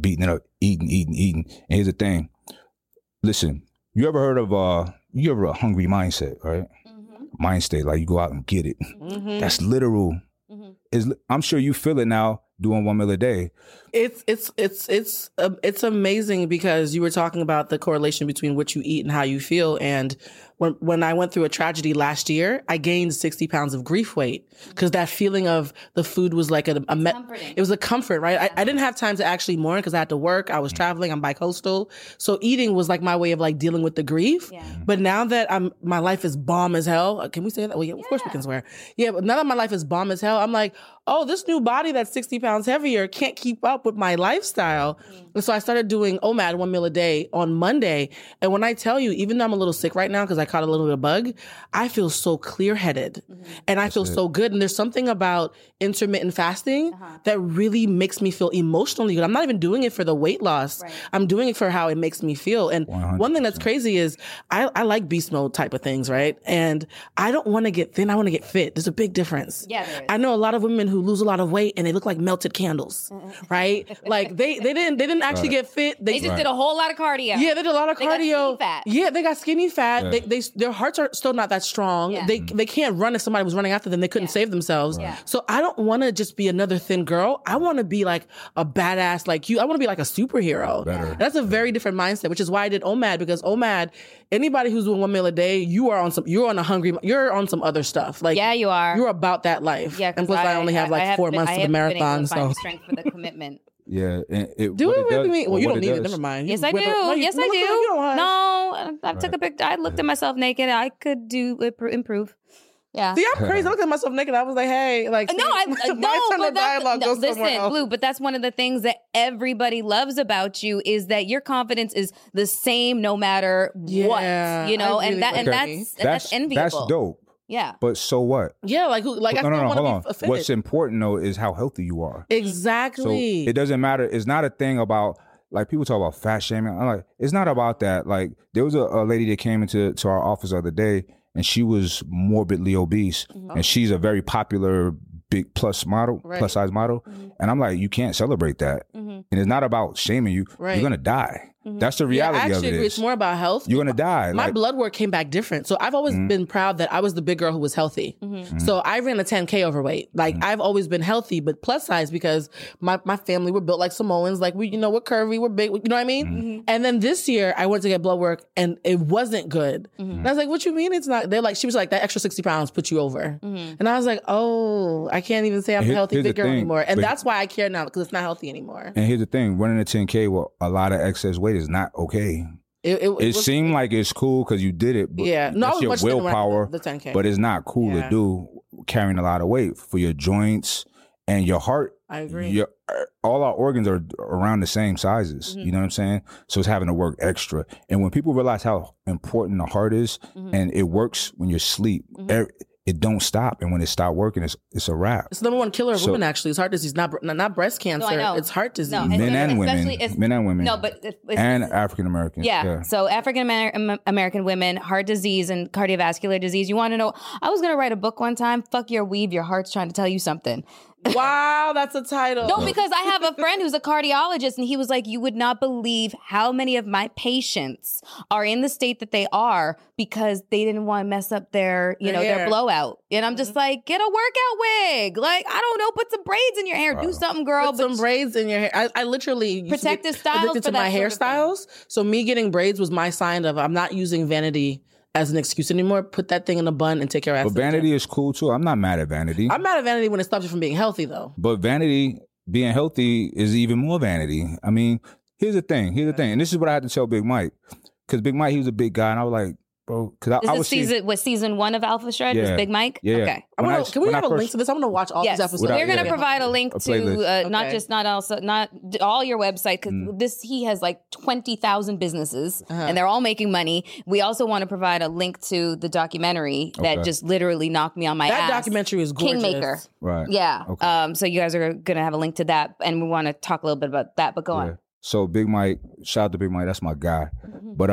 eating. And here's the thing. Listen, you ever heard of a hungry mindset, right? Mind state, like you go out and get it. That's literal. I'm sure you feel it now doing 1 meal a day. It's amazing, because you were talking about the correlation between what you eat and how you feel. And when I went through a tragedy last year, I gained 60 pounds of grief weight, because that feeling of the food was like it was a comfort, right? I didn't have time to actually mourn because I had to work. I was traveling. I'm bicoastal. So eating was like my way of like dealing with the grief. Yeah. But now that my life is bomb as hell. Can we say that? Well, yeah, of course we can swear. Yeah, but now that my life is bomb as hell, I'm like, oh, this new body that's 60 pounds heavier can't keep up with my lifestyle. And so I started doing OMAD, 1 meal a day, on Monday. And when I tell you, even though I'm a little sick right now because I caught a little bit of bug, I feel so clear-headed and I feel so good. And there's something about intermittent fasting that really makes me feel emotionally good. I'm not even doing it for the weight loss. Right. I'm doing it for how it makes me feel. And 100%. One thing that's crazy is I like beast mode type of things, right? And I don't want to get thin. I want to get fit. There's a big difference. Yeah, there is. I know a lot of women who lose a lot of weight and they look like melted candles, right? Like they didn't actually get fit. They just did a whole lot of cardio. Yeah, they did a lot of cardio. Got skinny fat. Yeah, they got skinny fat. Yeah. Their hearts are still not that strong. Yeah. They can't run. If somebody was running after them, they couldn't save themselves. Yeah. So I don't want to just be another thin girl. I want to be like a badass like you. I want to be like a superhero. Better. That's a very different mindset, which is why I did OMAD, because OMAD, anybody who's doing 1 meal a day, you're on some other stuff. Like, yeah, you are. You're about that life. Yeah, and plus I only have like 4 months to the marathon. So strength for the commitment. Yeah. Do it with me? Well, you don't need it. Never mind. Yes, I do. Yes, I do. No, I took a picture. I looked at myself naked. I could improve. Yeah. See, I'm crazy. I looked at myself naked. I was like, hey, like, listen, Blue, but that's one of the things that everybody loves about you is that your confidence is the same no matter what, you know, and that's enviable. That's dope. Yeah. But so what? Yeah, like who? Like I don't hold on. want to be fit. What's important though is how healthy you are. Exactly. So it doesn't matter. It's not a thing about like people talk about fat shaming. I'm like, it's not about that. Like there was a lady that came into our office the other day, and she was morbidly obese, and she's a very popular big plus size model, and I'm like, you can't celebrate that, and it's not about shaming you. You're gonna die. That's the reality of it. It's more about health. You're gonna die. My blood work came back different, so I've always been proud that I was the big girl who was healthy. So I ran a 10K overweight. Like I've always been healthy, but plus size because my family were built like Samoans. Like we're curvy, we're big. You know what I mean? And then this year I went to get blood work and it wasn't good. And I was like, "What you mean it's not?" They're like, she was like, "That extra 60 pounds put you over." And I was like, "Oh, I can't even say I'm a healthy big girl anymore." And that's why I care now because it's not healthy anymore. And here's the thing: running a 10K with a lot of excess weight is not okay. It seemed like it's cool because you did it. But that's your willpower. The 10K. But it's not cool to do carrying a lot of weight for your joints and your heart. I agree. All our organs are around the same sizes. You know what I'm saying? So it's having to work extra. And when people realize how important the heart is, and it works when you're asleep, it don't stop. And when it stops working, it's a wrap. It's the number one killer of women, actually. It's heart disease, not breast cancer. No, it's heart disease. No, men and women. No, but and African Americans. Yeah. So African American women, heart disease and cardiovascular disease. You want to know? I was going to write a book one time. Fuck your weave. Your heart's trying to tell you something. Wow, that's a title. No, because I have a friend who's a cardiologist, and he was like, you would not believe how many of my patients are in the state that they are because they didn't want to mess up their blowout. And I'm just like, get a workout wig. Like, I don't know, put some braids in your hair. Do something, girl. Put some braids in your hair. I literally protective styles addicted to my hairstyles. So me getting braids was my sign of I'm not using vanity as an excuse anymore. Put that thing in a bun and take your ass. But vanity is cool too. I'm not mad at vanity. I'm mad at vanity when it stops you from being healthy though. But vanity, being healthy is even more vanity. I mean, here's the thing. And this is what I had to tell Big Mike. Because Big Mike, he was a big guy. And I was like, bro, because I was season 1 of Alpha Shred was Big Mike? Yeah. Okay. Can we have a link to this? I'm going to watch all these episodes. We're going to provide a link to not all your website, because he has like 20,000 businesses and they're all making money. We also want to provide a link to the documentary that just literally knocked me on my ass. That documentary is gorgeous. Kingmaker. Right. Yeah. Okay. So you guys are going to have a link to that, and we want to talk a little bit about that, but go on. So Big Mike, shout out to Big Mike. That's my guy. But,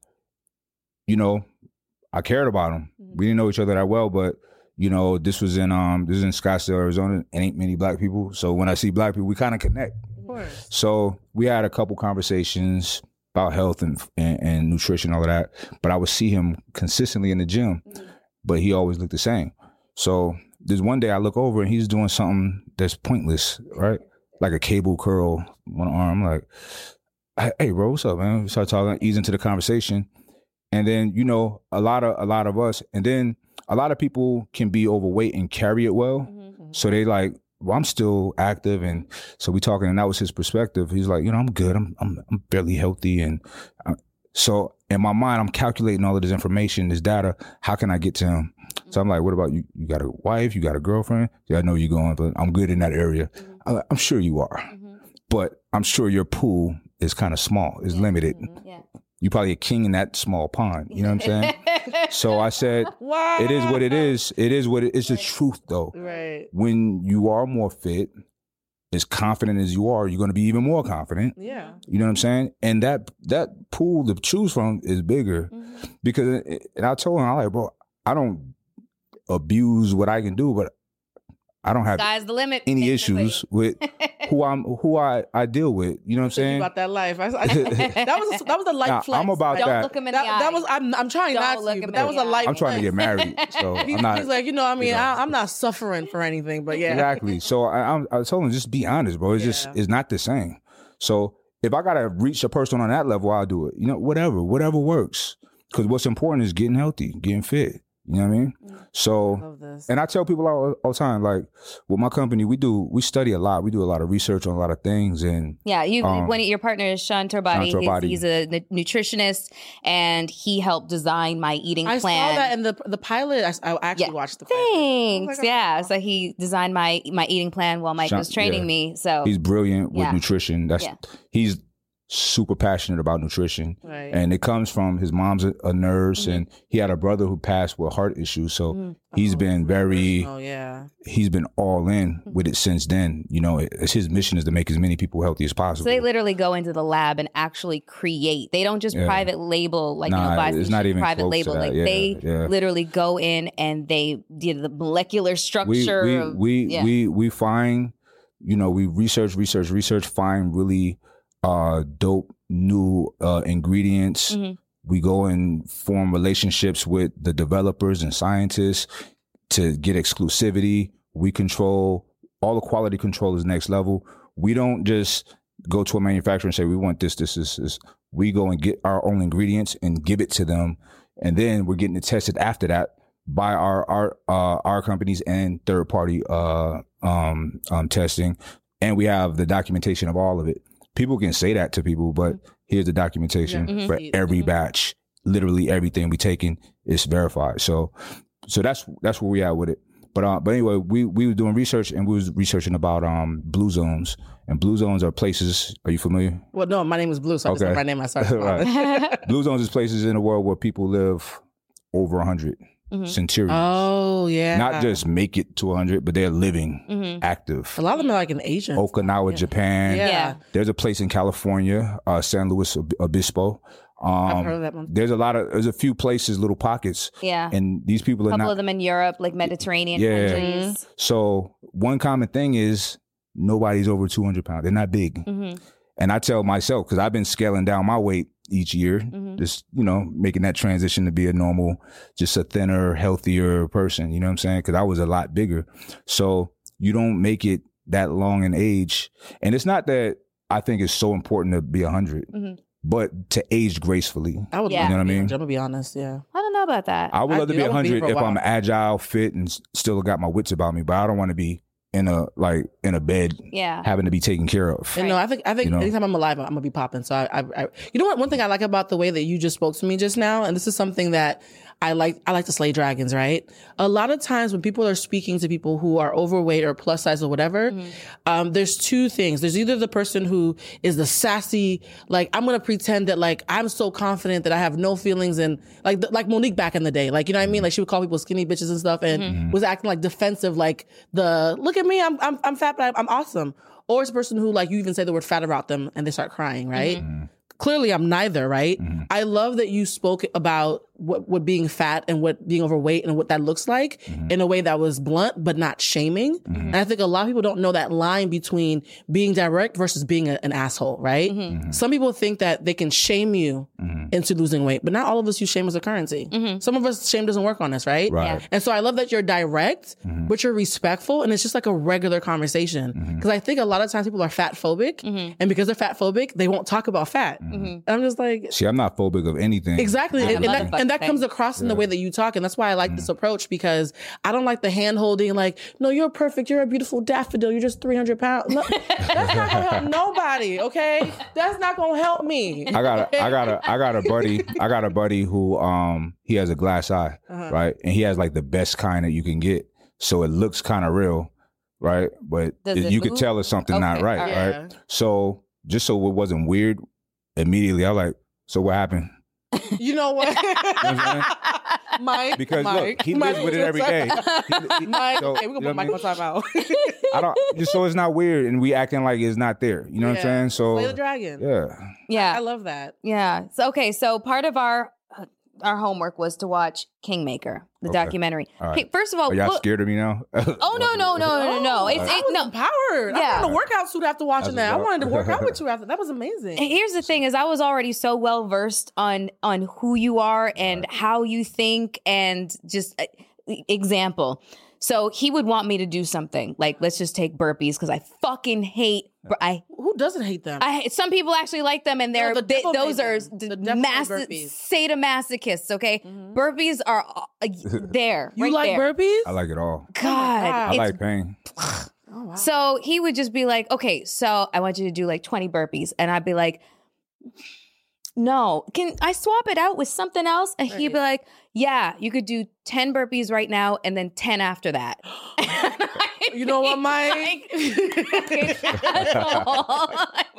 I cared about him. We didn't know each other that well, but this was in Scottsdale, Arizona, and ain't many black people. So when I see black people, we kind of connect. Of course. So we had a couple conversations about health and nutrition, all of that. But I would see him consistently in the gym, but he always looked the same. So there's one day I look over and he's doing something that's pointless, right? Like a cable curl, one arm. I'm like, hey, bro, what's up, man? We start talking, ease into the conversation. And then, a lot of us, and then a lot of people can be overweight and carry it well. So they like, well, I'm still active. And so we talking, and that was his perspective. He's like, I'm good. I'm fairly healthy. And so in my mind, I'm calculating all of this information, this data. How can I get to him? So I'm like, what about you? You got a wife? You got a girlfriend? Yeah, I know you're going, but I'm good in that area. I'm sure you are. But I'm sure your pool is kind of small, is limited. You probably a king in that small pond. You know what I'm saying? So I said, it is what it is. It is what it is. It's the truth, though. Right. When you are more fit, as confident as you are, you're going to be even more confident. Yeah. You know what I'm saying? And that pool to choose from is bigger. Because, and I told him, I'm like, bro, I don't abuse what I can do, but I don't have Sky's the limit, any issues with who I deal with. You know what I'm saying? About that life. that was a light flex. I'm about Don't that. look him in the eye. That was I'm trying Don't not to, but that was a light. I'm trying to get married, so I'm not. He's like, I'm not suffering for anything, but yeah. Exactly. So I told him, just be honest, bro. It's it's not the same. So if I gotta reach a person on that level, I'll do it. Whatever works. Because what's important is getting healthy, getting fit. You know what I mean? So, and I tell people all the time, like with my company, we study a lot. We do a lot of research on a lot of things. And one of your partners, Sean Turbati, he's a nutritionist, and he helped design my eating plan. I saw that in the pilot. I actually watched the pilot. Thanks. Yeah. So he designed my eating plan while Mike was training me. So he's brilliant with nutrition. super passionate about nutrition. Right. And it comes from his mom's a nurse, and he had a brother who passed with heart issues. So he's been he's been all in with it since then. You know, it's his mission is to make as many people healthy as possible. So they literally go into the lab and actually create. They don't just private label, like, buy it's not even private close label. to that. Like they literally go in and they do the molecular structure. We find, you know, we research, find really dope new ingredients. We go and form relationships with the developers and scientists to get exclusivity. We control, all the quality control is next level. We don't just go to a manufacturer and say, we want this. We go and get our own ingredients and give it to them. And then we're getting it tested after that by our companies and third party testing. And we have the documentation of all of it. People can say that to people, but here's the documentation for every batch. Literally everything we taking is verified. So that's where we at with it. But anyway, we were doing research, and we was researching about blue zones. And blue zones are places. Are you familiar? Well, no, my name is Blue, so I just said my name. I started. Right. Blue zones is places in the world where people live over 100 centurions. Oh yeah. Not just make it to 100, but they're living, active. A lot of them are like in Asia. Okinawa, Japan. Yeah. There's a place in California, San Luis Obispo. I've heard of that one. There's a few places, little pockets. Yeah. And these people are a couple of them in Europe, like Mediterranean countries. So one common thing is nobody's over 200 pounds. They're not big. And I tell myself, because I've been scaling down my weight each year, just, you know, making that transition to be a normal, just a thinner, healthier person. You know what I'm saying? Because I was a lot bigger. So you don't make it that long in age. And it's not that I think it's so important to be 100. But to age gracefully. I would you know what I mean? I'm gonna be honest, I don't know about that. I would love to be 100 if I'm agile, fit, and still got my wits about me. But I don't want to be in a bed, having to be taken care of. And no, I think you know, anytime I'm alive, I'm gonna be popping. So I you know what? One thing I like about the way that you just spoke to me just now, and this is something that I like to slay dragons, right? A lot of times when people are speaking to people who are overweight or plus size or whatever, there's two things. There's either the person who is the sassy, like, I'm going to pretend that, like, I'm so confident that I have no feelings, and like Monique back in the day, like, you know what I mean? Like, she would call people skinny bitches and stuff, and was acting like defensive, like look at me, I'm fat, but I'm awesome. Or it's a person who, like, you even say the word fat about them and they start crying, right? Clearly I'm neither, right? I love that you spoke about what being fat and what being overweight and what that looks like in a way that was blunt but not shaming. And I think a lot of people don't know that line between being direct versus being an asshole, right? Some people think that they can shame you into losing weight, but not all of us use shame as a currency. Some of us, shame doesn't work on us, right? And so I love that you're direct, but you're respectful, and it's just like a regular conversation. Because I think a lot of times people are fat phobic, and because they're fat phobic, they won't talk about fat. And I'm just like, see, I'm not phobic of anything. Exactly. And that comes across in the way that you talk. And that's why I like this approach, because I don't like the hand holding, like, no, you're perfect. You're a beautiful daffodil. You're just 300 pounds. No, that's not going to help nobody. Okay. That's not going to help me. I got a buddy who, he has a glass eye, right? And he has like the best kind that you can get. So it looks kind of real, right? But you could tell it's something not right, right? So just so it wasn't weird, immediately I was like, so what happened? You know what? Mike. Because look, he lives with it every day. Mike, okay, we're gonna put Mike on time out. So it's not weird, and we acting like it's not there. You know what I'm saying? So Slay the dragon. Yeah. I love that. Yeah. So so part of our homework was to watch Kingmaker, the documentary. Right. Okay, first of all, are y'all scared of me now? No. It's empowered. I got a workout suit after watching that. I wanted to work out with you after. That was amazing. And here's the thing: is I was already so well versed on who you are and how you think, and just example. So he would want me to do something like, let's just take burpees, because I fucking hate. Who doesn't hate them? Some people actually like them, and those are sadomasochists. Okay, burpees are there. You like burpees? I like it all. God, I like pain. Oh, wow. So he would just be like, okay, so I want you to do like 20 burpees, and I'd be like, no, can I swap it out with something else? And he'd be like, yeah, you could do 10 burpees right now and then 10 after that. You know what, Mike? I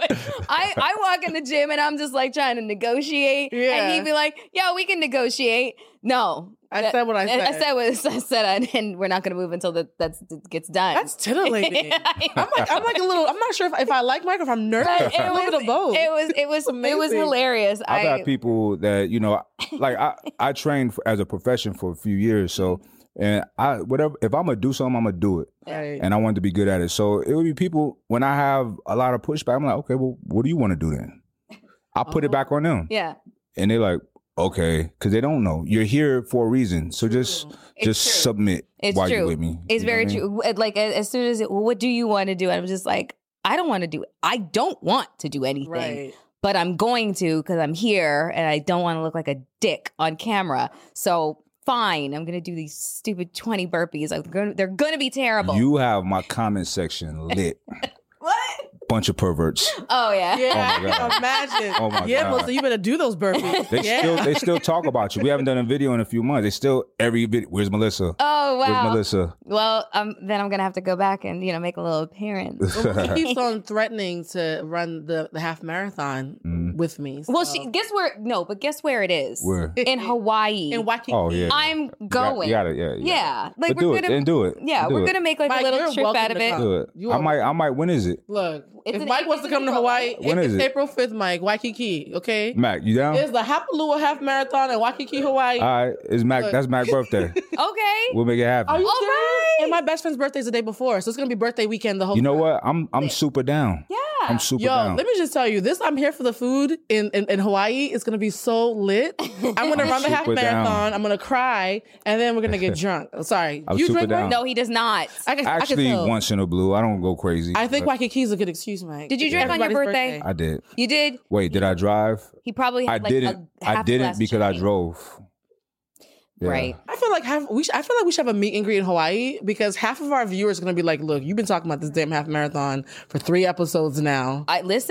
I walk in the gym and I'm just like trying to negotiate. Yeah. And he'd be like, "Yeah, we can negotiate." No. I said what I said. I said what I said, and we're not going to move until that gets done. That's tittillating. I'm like a little. I'm not sure if I like Mike or if I'm nervous. A little bit of both. It was hilarious. I've had people that like I trained as a profession for a few years, so and if I'm gonna do something, I'm gonna do it, right. And I wanted to be good at it. So it would be people when I have a lot of pushback. I'm like, okay, well, what do you want to do then? I'll put it back on them. Yeah, and they're like, okay, because they don't know. You're here for a reason, so just submit. It's while true. You're with me. It's very true. Like as soon as what do you want to do? I'm just like, I don't want to do it. I don't want to do anything, Right. but I'm going to because I'm here and I don't want to look like a dick on camera. So fine, I'm going to do these stupid 20 burpees. They're going to be terrible. You have my comment section lit. What? Bunch of perverts. Oh yeah. Yeah, Oh my God. imagine. Oh my yeah, God. Melissa, you better do those burpees. They still talk about you. We haven't done a video in a few months. They still every video. Where's Melissa? Oh wow. Where's Melissa? Well, then I'm gonna have to go back and make a little appearance. Well, he keeps on threatening to run the half marathon with me. So. Well, guess where it is? Where? In Hawaii. In Waikiki. Oh yeah. I'm going. Yeah. Like but we're gonna do it. Yeah, Do we're it. gonna make like Mike, a little you're trip welcome out of to it. come. Do it. You I are- might. When is it? Look, It's if in Mike wants to come to Hawaii, When is it's it? April 5th, Mike, Waikiki, okay? Mac, you down? It's the Hapalua Half Marathon in Waikiki, Hawaii. All right. It's Mac. Look. That's Mac's birthday. Okay. We'll make it happen. Are you All serious? right. And my best friend's birthday's the day before, so it's gonna be birthday weekend the whole You know time. what? I'm super down. Yeah. I'm super Yo, down. let me just tell you, I'm here for the food in Hawaii. It's gonna be so lit. I'm gonna run the half super marathon. down. I'm gonna cry, and then we're gonna get drunk. Oh, sorry, I'm you super drink down. Mike? No, he does not. I can Actually, tell. once in a blue. I don't go crazy. I think but Waikiki's a good excuse, Mike. Did you drink on your Everybody's birthday? I did. You did. Wait, did I drive? He probably I had like didn't. a half I didn't glass because I champagne. drove. Yeah. Right. I feel like we should have a meet and greet in Hawaii because half of our viewers are going to be like, look, you've been talking about this damn half marathon for 3 episodes now.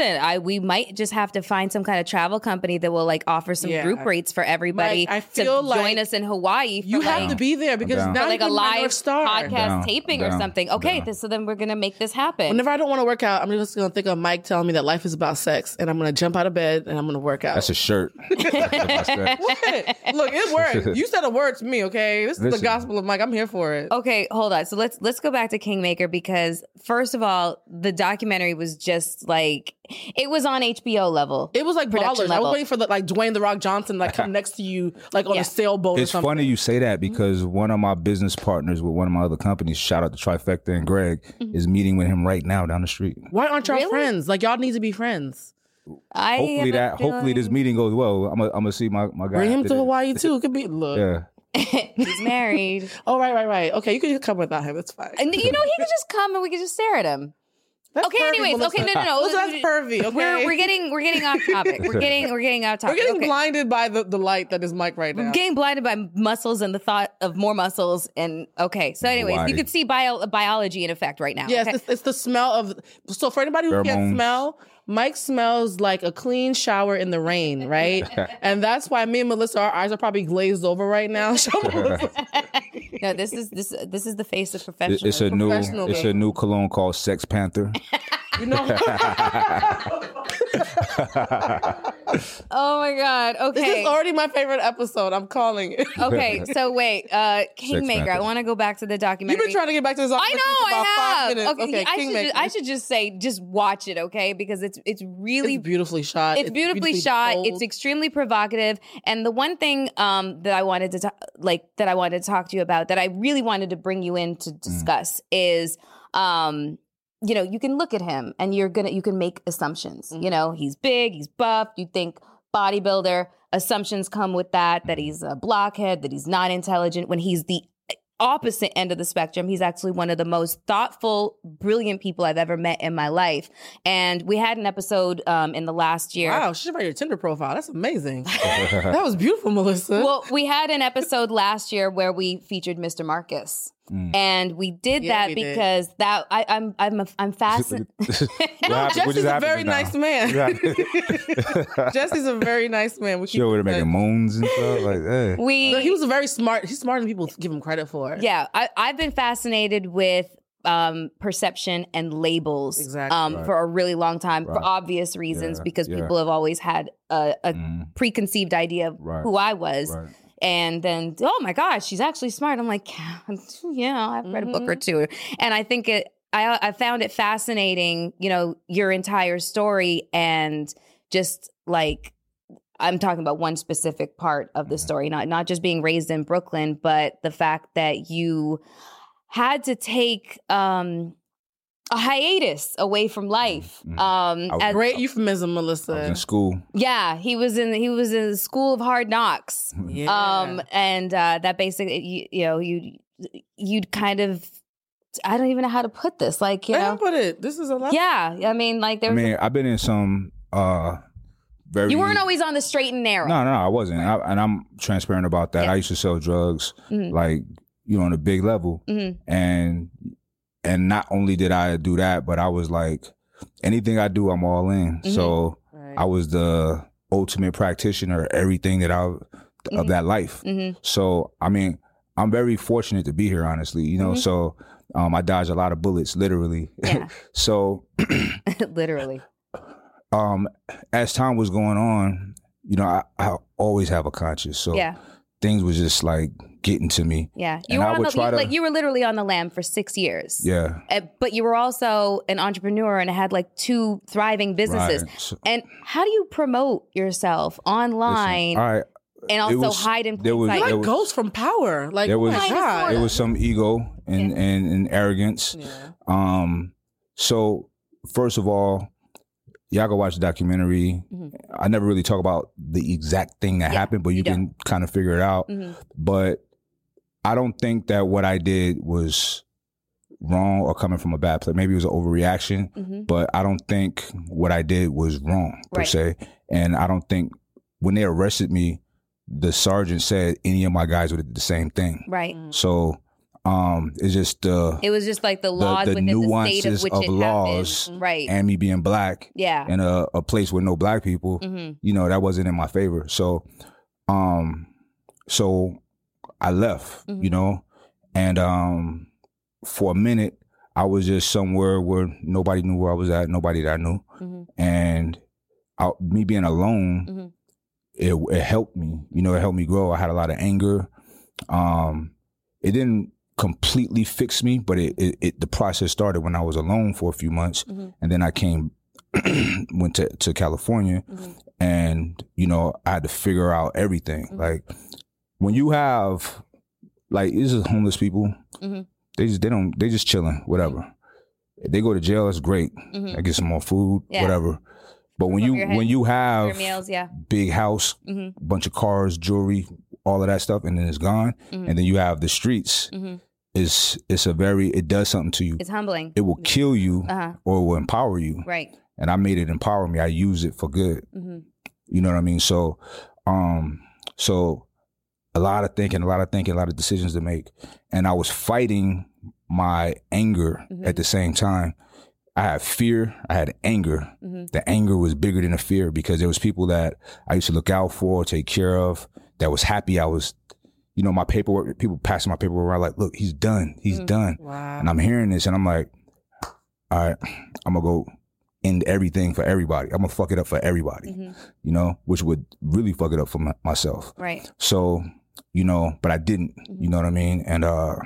We might just have to find some kind of travel company that will like offer some Yeah. group rates for everybody Mike, I to feel like join us in Hawaii. For You have like, to be there because down. now for like you a can be my live North Star. podcast Down, taping or down, something. Okay, down. so then we're gonna make this happen. Whenever I don't want to work out, I'm just going to think of Mike telling me that life is about sex and I'm going to jump out of bed and I'm going to work out. That's a shirt. What? Look, it worked. You said a word to me, okay? This is the Listen. gospel of Mike. I'm here for it. Okay, hold on. So let's go back to Kingmaker because first of all, the documentary was just like it was on HBO level. It was like Production ballers. I level. was waiting for like Dwayne the Rock Johnson like come next to you like on Yeah. a sailboat It's or something. funny you say that because one of my business partners with one of my other companies, shout out to Trifecta and Greg, is meeting with him right now down the street. Why aren't y'all Really? friends? Like y'all need to be friends. Hopefully this meeting goes well. I'm gonna see my guy. Bring him after to this. Hawaii too. It could be look. Yeah. He's married. Oh right. Okay, you can come without him. It's fine. And he could just come and we could just stare at him. That's Okay, pervy, anyways, Melissa. okay, no. Melissa, that's pervy. Okay, We're getting off topic. We're getting off topic. We're getting Okay. blinded by the light that is Mike right now. I'm getting blinded by muscles and the thought of more muscles. And okay, so anyways, Why? you can see biology in effect right now. Yes, okay? it's the smell of. So for anybody who can't Pheromones. smell, Mike smells like a clean shower in the rain, right? And that's why me and Melissa, our eyes are probably glazed over right now. Show Melissa. No, this is the face of professional. It's a new cologne called Sex Panther. You know, Oh my god. this Okay. is already my favorite episode. I'm calling it. Okay. So wait, Kingmaker. I Panther. want to go back to the documentary. You've been trying to get back to this. I know. for about 5 I have. minutes. Okay. Kingmaker. I should just say, just watch it, okay? Because it's really It's beautifully shot. It's beautifully shot. told. It's extremely provocative. And the one thing that I wanted to talk to you about that I really wanted to bring you in to discuss is you can look at him and you can make assumptions. You know, he's big, he's buff, you think bodybuilder, assumptions come with that he's a blockhead, that he's not intelligent, when he's the opposite end of the spectrum. He's actually one of the most thoughtful, brilliant people I've ever met in my life. And we had an episode in the last year. Wow, she should write your Tinder profile. That's amazing. That was beautiful, Melissa. Well, we had an episode last year where we featured Mr. Marcus. And we did that because that I'm fascinated. Jesse's a very nice man. Jesse's a very nice man. She over there making moans and stuff like that. He was a very smart. He's smarter than people give him credit for. Yeah, I've been fascinated with perception and labels Exactly. for a really long time for obvious reasons because people have always had a preconceived idea of who I was. Right. And then, oh my gosh, she's actually smart. I'm like, yeah, I've read a book or two. And I think I found it fascinating, you know, your entire story and just like, I'm talking about one specific part of the story, not just being raised in Brooklyn, but the fact that you had to take a hiatus away from life. Great euphemism, Melissa. I was in school. Yeah, he was in the school of hard knocks. Yeah. And that basically, you'd kind of, I don't even know how to put this. Like, you know, put it. This is a lot. Yeah, I mean, like I've been in some. You weren't always on the straight and narrow. No, I wasn't. And I'm transparent about that. Yeah. I used to sell drugs, like, you know, on a big level. And not only did I do that, but I was like, anything I do, I'm all in. So I was the ultimate practitioner, everything that of that life. So, I mean, I'm very fortunate to be here, honestly, you know, so I dodged a lot of bullets, literally. Yeah. So. Literally. As time was going on, you know, I always have a conscience. So things was just like getting to me. Yeah. You were literally on the lam for 6 years. Yeah. But you were also an entrepreneur and had like 2 thriving businesses. Right. And how do you promote yourself online? Listen, all right. And also hide in plain sight. You're like Ghost from Power. Like, there was some ego and arrogance. Yeah. So first of all, y'all go watch the documentary. I never really talk about the exact thing that happened, but you can kind of figure it out. But I don't think that what I did was wrong or coming from a bad place. Maybe it was an overreaction, but I don't think what I did was wrong per se. And I don't think when they arrested me, the sergeant said any of my guys would have did the same thing. Right. So it's just it was just like the laws within nuances the state of which laws, happened. Right? And me being black, in a place with no black people, you know, that wasn't in my favor. So, so I left, you know, and for a minute I was just somewhere where nobody knew where I was at, nobody that I knew, and me being alone, it helped me, you know, it helped me grow. I had a lot of anger. It didn't completely fix me, but the process started when I was alone for a few months, and then I went to California, and you know, I had to figure out everything. Like when you have, like, this is homeless people, they just chilling, whatever. If they go to jail, it's great. I get some more food, whatever. But when you have meals, big house, bunch of cars, jewelry, all of that stuff, and then it's gone, and then you have the streets. It does something to you. It's humbling. It will kill you or it will empower you. Right. And I made it empower me. I use it for good. You know what I mean? So, so a lot of thinking, a lot of decisions to make. And I was fighting my anger at the same time. I had fear. I had anger. The anger was bigger than the fear because there was people that I used to look out for, take care of, that was happy I was, you know, my paperwork, people passing my paperwork around like, look, he's done. He's done. Wow. And I'm hearing this and I'm like, all right, I'm going to go end everything for everybody. I'm going to fuck it up for everybody, you know, which would really fuck it up for myself. Right. So, you know, but I didn't, you know what I mean? And,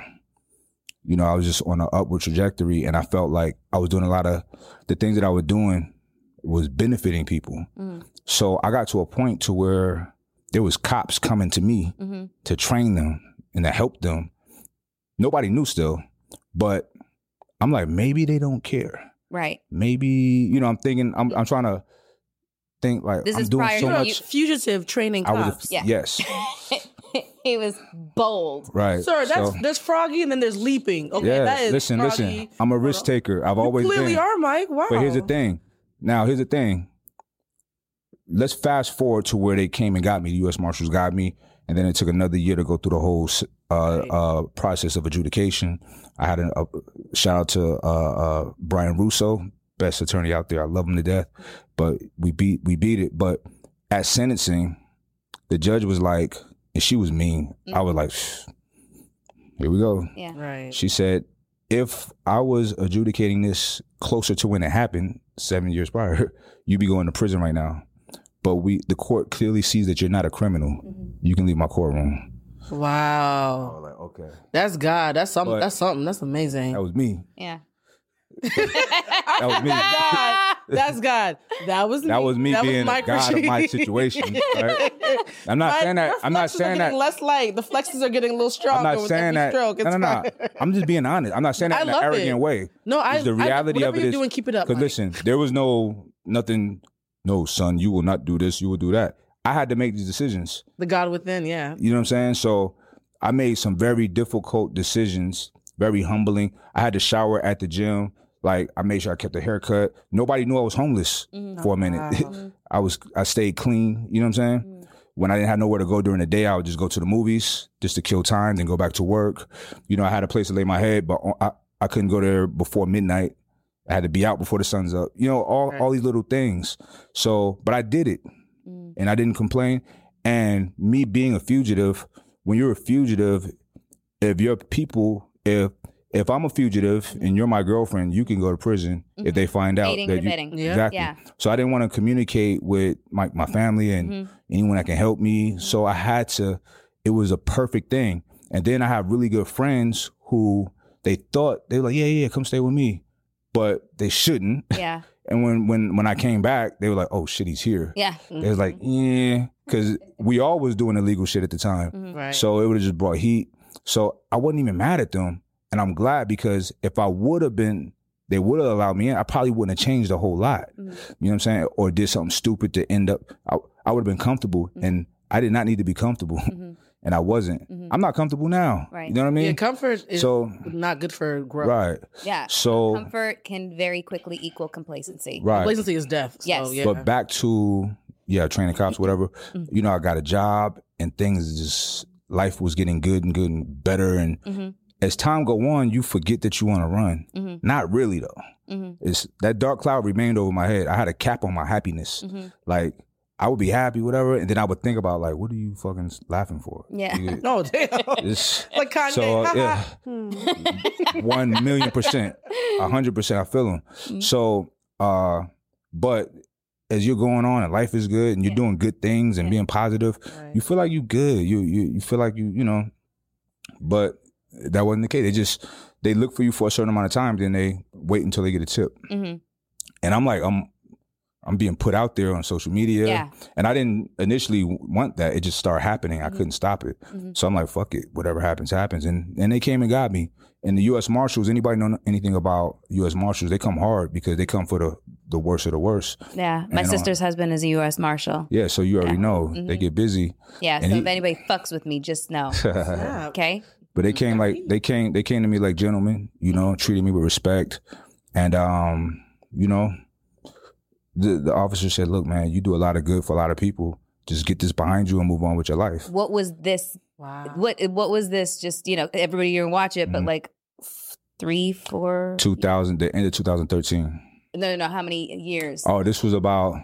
you know, I was just on an upward trajectory and I felt like I was doing a lot of the things that I was doing was benefiting people. So I got to a point to where there was cops coming to me to train them and to help them. Nobody knew still, but I'm like, maybe they don't care. Right. Maybe, you know, I'm thinking, I'm trying to think like, this I'm is doing prior so to much. Fugitive training cops. Yes. He was bold. Right. Sir, there's froggy and then there's leaping. Okay, yeah, that is listen. I'm a risk taker. I've always been. You clearly are, Mike. Wow. But here's the thing. Let's fast forward to where they came and got me. The U.S. Marshals got me, and then it took another year to go through the whole process of adjudication. I had a shout out to Brian Russo, best attorney out there. I love him to death, but we beat it. But at sentencing, the judge was like, and she was mean. I was like, here we go. Yeah. Right. She said, if I was adjudicating this closer to when it happened 7 years prior, you'd be going to prison right now. But the court clearly sees that you're not a criminal. You can leave my courtroom. Wow. Like, okay. That's God. That's something. That's something. That's amazing. That was me. Yeah. That was me. That's God. That was me. That was me being the God of my situation. Right? I'm not saying that. I'm not saying that. Less light. The flexes are getting a little stronger. I'm not saying that. No. I'm just being honest. I'm not saying that in an arrogant way. No, the reality of it is. Doing, keep it up. Because listen, there was nothing. No, son, you will not do this. You will do that. I had to make these decisions. The God within, yeah. You know what I'm saying? So I made some very difficult decisions, very humbling. I had to shower at the gym. Like, I made sure I kept a haircut. Nobody knew I was homeless for a minute. Wow. I stayed clean. You know what I'm saying? When I didn't have nowhere to go during the day, I would just go to the movies just to kill time, then go back to work. You know, I had a place to lay my head, but I couldn't go there before midnight. I had to be out before the sun's up. You know, all these little things. So, but I did it. And I didn't complain. And me being a fugitive, when you're a fugitive, if you're people, if I'm a fugitive and you're my girlfriend, you can go to prison if they find out that you exactly. Yeah. So I didn't want to communicate with my family and anyone that can help me. So I had to. It was a perfect thing. And then I have really good friends who they were like, yeah, come stay with me, but they shouldn't. Yeah. And when I came back, they were like, oh shit, he's here. Yeah. They was like, yeah, because we all was doing illegal shit at the time. Right. So it would have just brought heat. So I wasn't even mad at them. And I'm glad, because if I would have been, they would have allowed me in, I probably wouldn't have changed a whole lot. You know what I'm saying? Or did something stupid to end up, I would have been comfortable. And I did not need to be comfortable. And I wasn't. I'm not comfortable now. Right. You know what I mean? Yeah, comfort is not good for growth. Right. Yeah. So comfort can very quickly equal complacency. Right. Complacency is death. So, yes. Yeah. But back to, training cops, whatever. You know, I got a job and things just, life was getting good and better. And as time go on, you forget that you want to run. Not really though. It's that dark cloud remained over my head. I had a cap on my happiness. Like, I would be happy, whatever, and then I would think about, like, what are you fucking laughing for? Yeah. No, damn. Like Kanye. So, yeah. 1,000,000%, 100%, I feel him. So, but as you're going on and life is good and you're doing good things and being positive, you feel like you good. You feel like you know, but that wasn't the case. They look for you for a certain amount of time, then they wait until they get a tip. And I'm like, I'm being put out there on social media. Yeah. And I didn't initially want that. It just started happening. I couldn't stop it. So I'm like, fuck it. Whatever happens, happens. And they came and got me. And the U.S. Marshals, anybody know anything about U.S. Marshals, they come hard because they come for the worst of the worst. Yeah. My sister's husband is a U.S. Marshal. Yeah, so you already know. They get busy. Yeah, so if anybody fucks with me, just know. Okay? But they came they came to me like gentlemen, you know, treated me with respect. And you know, the officer said, look, man, you do a lot of good for a lot of people. Just get this behind you and move on with your life. What was this? Wow. What was this? Just, you know, everybody here watch it, but like 3, 4? 2000, the end of 2013. No. How many years? Oh, this was about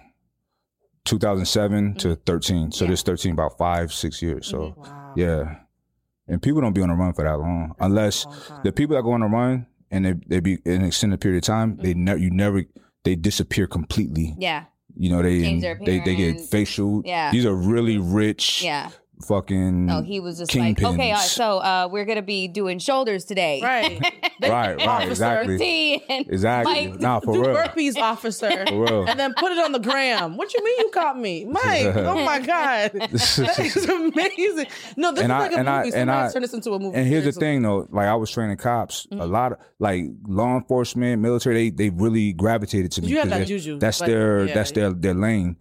2007 to 13. So this 13, about 5, 6 years. So yeah. And people don't be on the run for that long. Unless the people that go on the run and they be in an extended period of time, they disappear completely. Yeah. You know, they get facial. Yeah. These are really rich. Yeah. Fucking he was just like, okay, so we're gonna be doing shoulders today. Right. right, exactly. Exactly. Mike, nah, for do real. burpees, officer. For real. And then put it on the gram. What you mean you caught me? Mike, oh my God. That is amazing. No, this is like a movie. Somebody turn this into a movie. And here's the thing though, like I was training cops, a lot of like law enforcement, military, they really gravitated to me. You have that juju. That's their lane.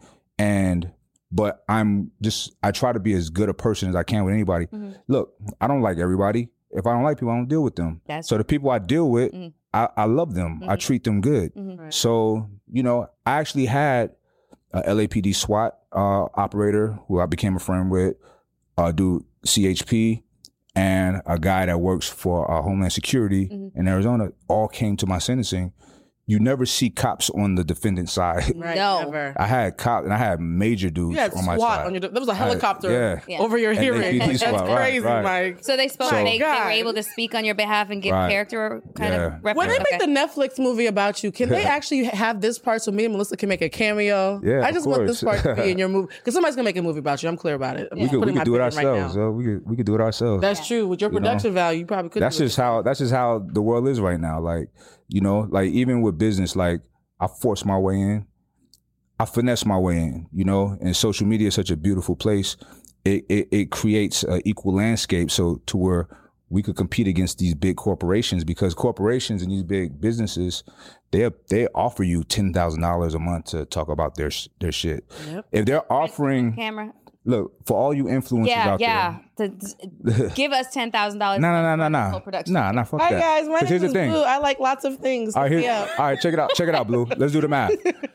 But I try to be as good a person as I can with anybody. Look, I don't like everybody. If I don't like people, I don't deal with them. So the people I deal with, I love them. I treat them good. So, you know, I actually had a LAPD SWAT operator who I became a friend with, do CHP, and a guy that works for Homeland Security in Arizona, all came to my sentencing. you never see cops on the defendant's side. Right, No. never. I had cops and I had major dudes You had on my SWAT side. on your. There was a helicopter Yeah. over your And hearing. the PD That's SWAT, right, crazy, right. Mike. So they spoke. So- they were God. able to speak on your behalf and give Right. character kind Yeah. of reference. When they make Okay. the Netflix movie about you, can they actually have this part so me and Melissa can make a cameo? Yeah, I of just want this course. part to be in your movie because somebody's gonna make a movie about you. I'm clear about it. I'm We just could putting my do it opinion right ourselves. now. We could do it ourselves. That's true. With your You know? production value, you probably could. That's do it. just how the world is right now. Like, like even with business, like I force my way in, I finesse my way in, and social media is such a beautiful place. It creates an equal landscape so to where we could compete against these big corporations, because corporations and these big businesses, they offer you $10,000 a month to talk about their shit. Yep. If they're offering camera. Look, for all you influencers out there. Give us $10,000. No. Production. Nah, fuck Hi that. guys, my 'Cause name here's is the thing. Blue. I like lots of things. All right, Look me up. all right, check it out, Blue. Let's do the math.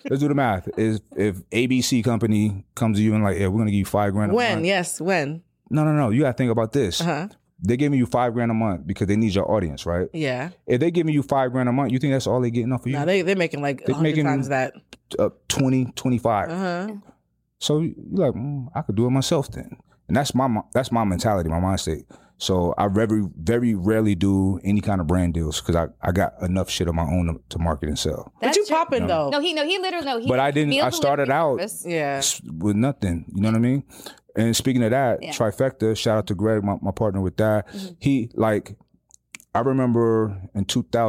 If ABC company comes to you and like, yeah, we're gonna give you $5,000 a month. When? Yes, when? No. You gotta think about this. Uh-huh. They're giving you $5,000 a month because they need your audience, right? Yeah. If they giving you $5,000 a month, you think that's all they getting off of you? No, they're making like 100 times that. 20, 25. Uh-huh. So you're like, I could do it myself then. And that's my mentality, my mindset. So I very rarely do any kind of brand deals because I got enough shit of my own to market and sell. But you popping though. No, he literally no. He But I didn't. meal I started out service. with nothing. You know what I mean? And speaking of that, Trifecta. Shout out to Greg, my partner with that. Mm-hmm. He I remember in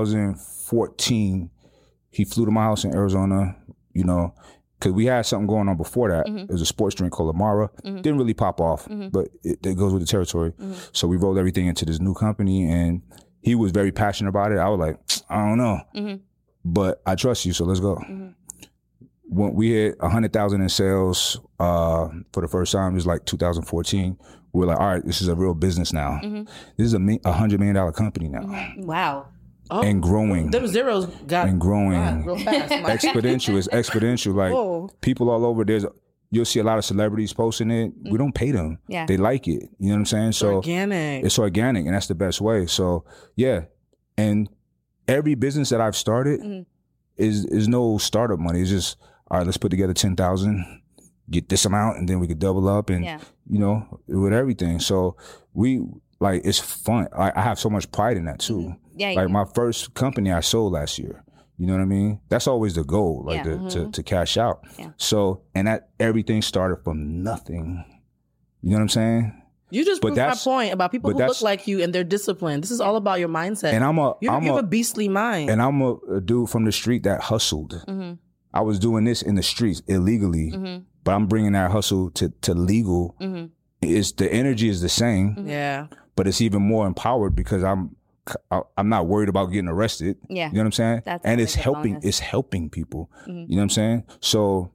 2014, he flew to my house in Arizona. Because we had something going on before that. Mm-hmm. It was a sports drink called Amara. Didn't really pop off, but it goes with the territory. So we rolled everything into this new company, and he was very passionate about it. I was like, I don't know, but I trust you, so let's go. When we hit 100,000 in sales for the first time, it was like 2014. We were like, all right, this is a real business now. This is a $100 million company now. Wow. Oh, and growing. Them zeros got and growing real fast. exponential. It's exponential. Like Whoa. people all over. You'll see a lot of celebrities posting it. We don't pay them. Yeah. They like it. You know what I'm saying? So organic. It's organic, and that's the best way. So yeah, and every business that I've started is no startup money. It's just all right. Let's put together 10,000, get this amount, and then we could double up, and with everything. So it's fun. I have so much pride in that too. Yeah, like my first company I sold last year. You know what I mean? That's always the goal, like to cash out. Yeah. So, and that everything started from nothing. You know what I'm saying? You just proved my point about people who look like you and they're disciplined. This is all about your mindset. And you have a beastly mind. And I'm a dude from the street that hustled. I was doing this in the streets illegally, but I'm bringing that hustle to legal. It's the energy is the same. Yeah. But it's even more empowered because I'm not worried about getting arrested. Yeah. You know what I'm saying? And it's helping. Bonus. It's helping people. You know what I'm saying? So,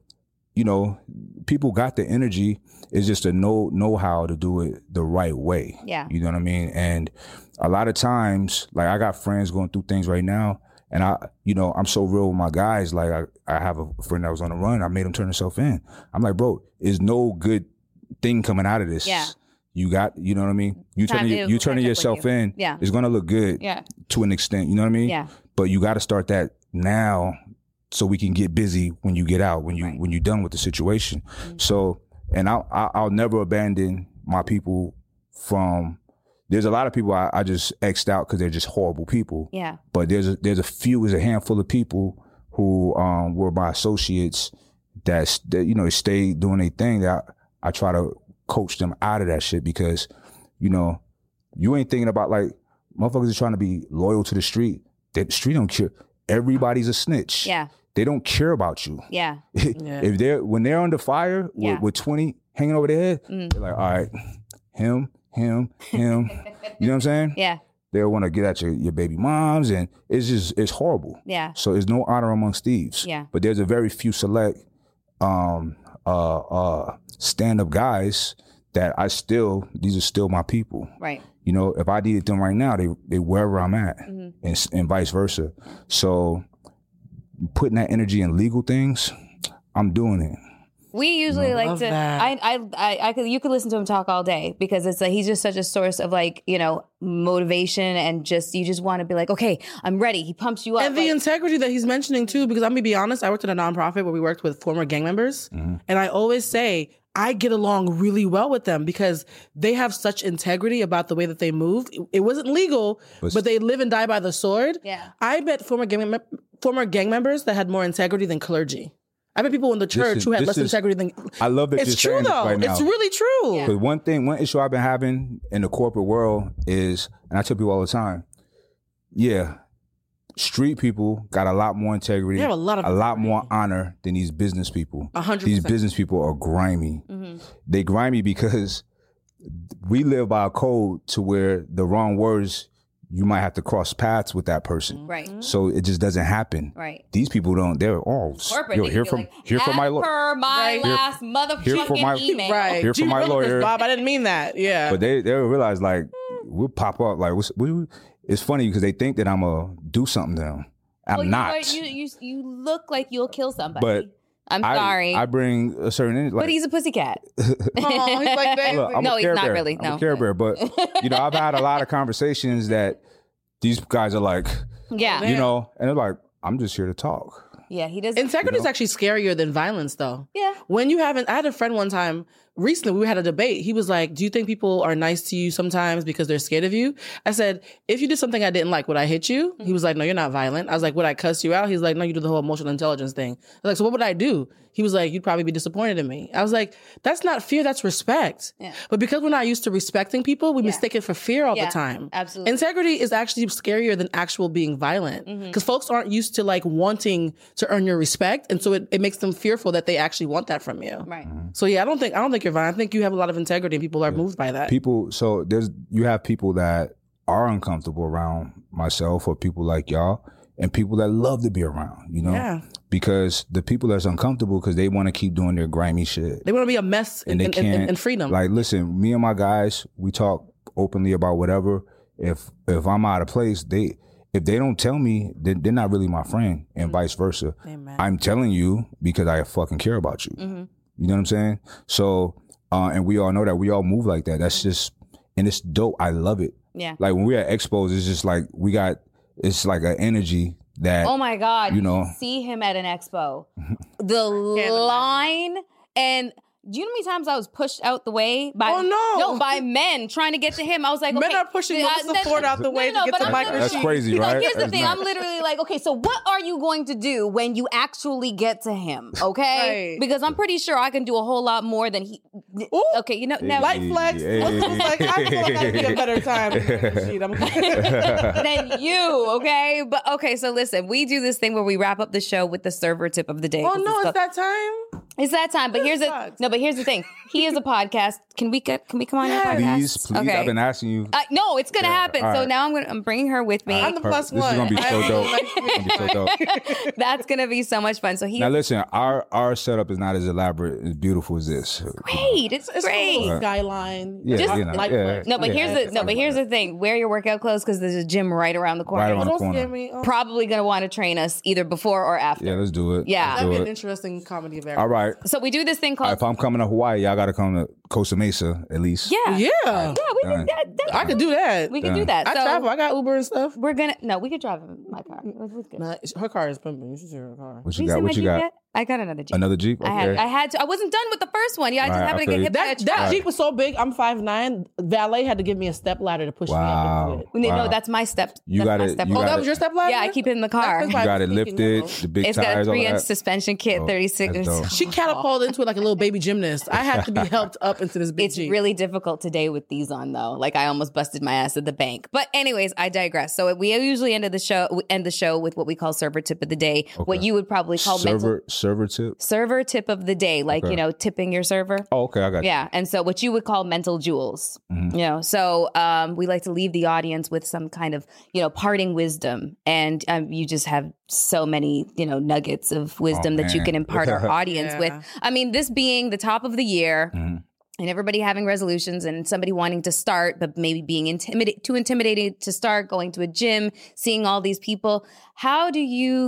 people got the energy. It's just a know how to do it the right way. Yeah. You know what I mean? And a lot of times, like I got friends going through things right now, and I'm so real with my guys. Like I have a friend that was on the run. I made him turn himself in. I'm like, bro, there's no good thing coming out of this. Yeah. You know what I mean? You turning yourself in, yeah, it's gonna look good, to an extent. You know what I mean? Yeah. But you got to start that now, so we can get busy when you get out, when you're done with the situation. So, and I'll never abandon my people. There's a lot of people I just X'd out because they're just horrible people. Yeah. But there's a handful of people who were my associates that stayed doing their thing. That I try to coach them out of that shit because, you ain't thinking about like motherfuckers are trying to be loyal to the street. The street don't care. Everybody's a snitch. Yeah. They don't care about you. Yeah. When they're under fire with 20 hanging over their head, they're like, all right, him. You know what I'm saying? Yeah. They want to get at your baby moms, and it's horrible. Yeah. So there's no honor amongst thieves. Yeah. But there's a very few select stand-up guys that these are still my people. Right. If I needed them right now, they wherever I'm at, and vice versa. So putting that energy in legal things, I'm doing it. We usually like to. I could. You could listen to him talk all day because it's like he's just such a source of like motivation and you just want to be like, okay, I'm ready. He pumps you up. And the integrity that he's mentioning too, because I'm gonna be honest, I worked at a nonprofit where we worked with former gang members, and I always say I get along really well with them because they have such integrity about the way that they move. It wasn't legal, but they live and die by the sword. Yeah, I bet former gang members that had more integrity than clergy. I met people in the church who had less integrity than. I love that it's you're true saying though. This right now. It's really true. Because one issue I've been having in the corporate world is, and I tell people all the time, street people got a lot more integrity. They have a lot more honor than these business people. 100%. These business people are grimy. Mm-hmm. They grimy because we live by a code to where the wrong words, you might have to cross paths with that person. Right. So it just doesn't happen. Right. These people don't. They're all here from my lawyer. Last motherfucking email. Right. Here for my lawyer. Bob, I didn't mean that. Yeah. But they realize like we'll pop up like it's funny because they think that I'm gonna do something to them. I'm not. You look like you'll kill somebody. But I'm sorry. I bring a certain but he's a pussycat. He's like that. Look, no, he's not Bear. really. I'm a Care Bear, but I've had a lot of conversations that these guys are like, yeah, and they're like, I'm just here to talk. Yeah, he doesn't. Integrity is actually scarier than violence, though. Yeah. When you haven't, I had a friend one time recently, we had a debate. He was like, do you think people are nice to you sometimes because they're scared of you? I said, if you did something I didn't like, would I hit you? He was like, no, you're not violent. I was like, would I cuss you out? He's like, no, you do the whole emotional intelligence thing. I was like, so what would I do? He was like, you'd probably be disappointed in me. I was like, that's not fear, that's respect. Yeah. But because we're not used to respecting people, we mistake it for fear all the time. Absolutely. Integrity is actually scarier than actual being violent because folks aren't used to like wanting to earn your respect. And so it makes them fearful that they actually want that from you. Right. So I don't think you're violent. I think you have a lot of integrity and people are moved by that. So you have people that are uncomfortable around myself or people like y'all and people that love to be around, Yeah. Because the people that's uncomfortable because they want to keep doing their grimy shit. They want to be a mess in freedom. Like, listen, me and my guys, we talk openly about whatever. If I'm out of place, if they don't tell me, then they're not really my friend, and vice versa. Amen. I'm telling you because I fucking care about you. Mm-hmm. You know what I'm saying? So, and we all know that. We all move like that. That's just, and it's dope. I love it. Yeah. Like when we're at expos, it's just like it's like an energy that. Oh my God. You see him at an expo. The line and. Do you know how many times I was pushed out the way by men trying to get to him? I was like, okay, men are pushing Melissa Ford out the way to get to Michael. That's crazy, right? Like, here's the thing. I'm literally like, okay, so what are you going to do when you actually get to him? Okay, because I'm pretty sure I can do a whole lot more than he. Ooh. Okay, now light flex. Like I feel like I'd be a better time than you. Okay, but okay. So listen, we do this thing where we wrap up the show with the server tip of the day. Oh no, it's that time. It's that time, but here's the thing. He is a podcast. Can we come on your podcast? Please. Okay. I've been asking you. No, it's gonna happen. So now I'm bringing her with me. I'm the plus one. This is gonna be so dope. That's gonna be so much fun. So now listen, our setup is not as elaborate, as beautiful as this. Great, it's great. Skyline. Yeah, No, but here's the thing. Wear your workout clothes because there's a gym right around the corner. Right around the corner. Probably gonna want to train us either before or after. Yeah, let's do it. Yeah, that'd be an interesting comedy of errors. All right. So we do this thing called. If I'm coming to Hawaii, y'all got to come to Costa Mesa at least. Yeah. Yeah. Yeah, we can. I could do that. We can do that. I travel. I got Uber and stuff. We could drive in my car. Nah, her car is pumping. You should see her car. What you got? What you got? I got another Jeep. Another Jeep? Okay. I had to. I wasn't done with the first one. Yeah, I just happened to get hit by a truck. That Jeep was so big. I'm 5'9". Valet had to give me a step ladder to push me up into it. No, that's my step. You got it. That was your step ladder? Yeah, I keep it in the car. You got it lifted. The big it's tires. It's got a 3-inch suspension kit, 36. She catapulted into it like a little baby gymnast. I had to be helped up into this big Jeep. It's really difficult today with these on though. Like I almost busted my ass at the bank. But anyways, I digress. So we usually end the show with what we call server tip of the day. Okay. What you would probably call server tip of the day, like tipping your server. Oh, okay, I got you. Yeah, and so what you would call mental jewels. Mm-hmm. So we like to leave the audience with some kind of parting wisdom, and you just have so many nuggets of wisdom that you can impart our audience with. I mean, this being the top of the year. Mm-hmm. And everybody having resolutions and somebody wanting to start, but maybe being intimidated to start, going to a gym, seeing all these people. How do you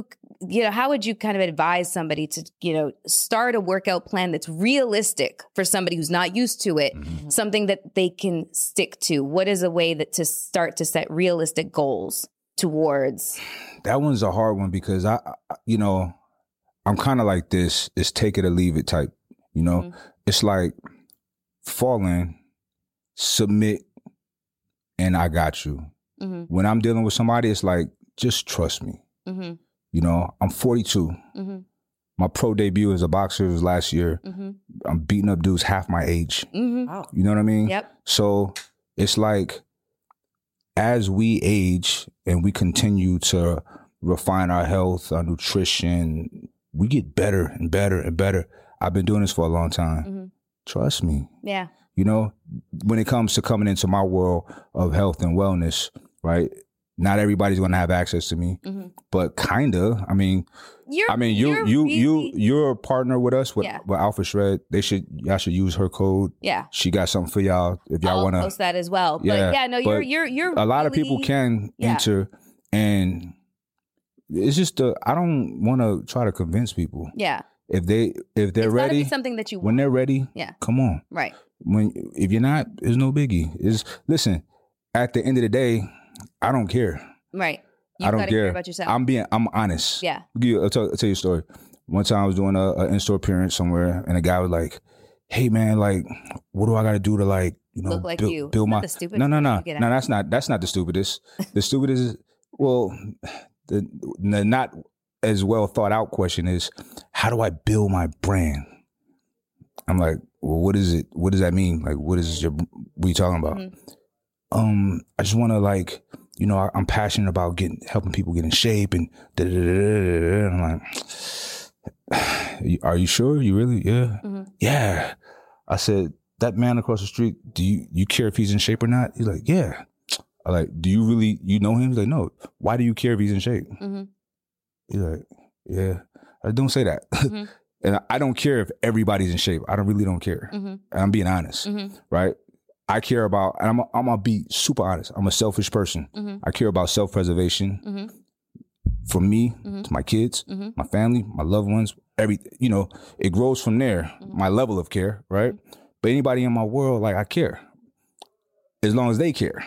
how would you kind of advise somebody to, start a workout plan that's realistic for somebody who's not used to it, something that they can stick to? What is a way to start to set realistic goals towards? That one's a hard one because I'm kind of like this, it's take it or leave it type, It's like fall in, submit, and I got you. When I'm dealing with somebody, it's like, just trust me. I'm 42. My pro debut as a boxer was last year. I'm beating up dudes half my age. Wow. You know what I mean? Yep. So it's like, as we age and we continue to refine our health, our nutrition, we get better and better and better. I've been doing this for a long time. Trust me. Yeah. When it comes to coming into my world of health and wellness, right? Not everybody's going to have access to me, but kinda. You're a partner with us with Alpha Shred. Y'all should use her code. Yeah, she got something for y'all if y'all want to post that as well. Yeah, you're a lot of people can enter, and it's just I don't want to try to convince people. Yeah, if they're ready, gotta be something that you want. When they're ready, come on. Right. If you're not, it's no biggie. Listen. At the end of the day, I don't care. Right. I don't care about yourself. I'm honest. Yeah. I'll tell you a story. One time I was doing an in-store appearance somewhere, and a guy was like, "Hey man, like, what do I got to do to look like you? Build my?" No. No, that's not the stupidest. The stupidest is the not as well thought out question is, how do I build my brand? I'm like, well, what is it? What does that mean? Like, what are you talking about? I just want to I'm passionate about helping people get in shape and I'm like, are you sure? You really? Yeah. Yeah. I said, that man across the street, do you care if he's in shape or not? He's like, yeah. I like, do you really, know him? He's like, no. Why do you care if he's in shape? He's like, yeah. I don't say that. And I don't care if everybody's in shape. I really don't care. And I'm being honest, right? I care about, and I'm gonna be super honest. I'm a selfish person. I care about self-preservation for me, to my kids, my family, my loved ones. It grows from there. My level of care, right? But anybody in my world, I care, as long as they care.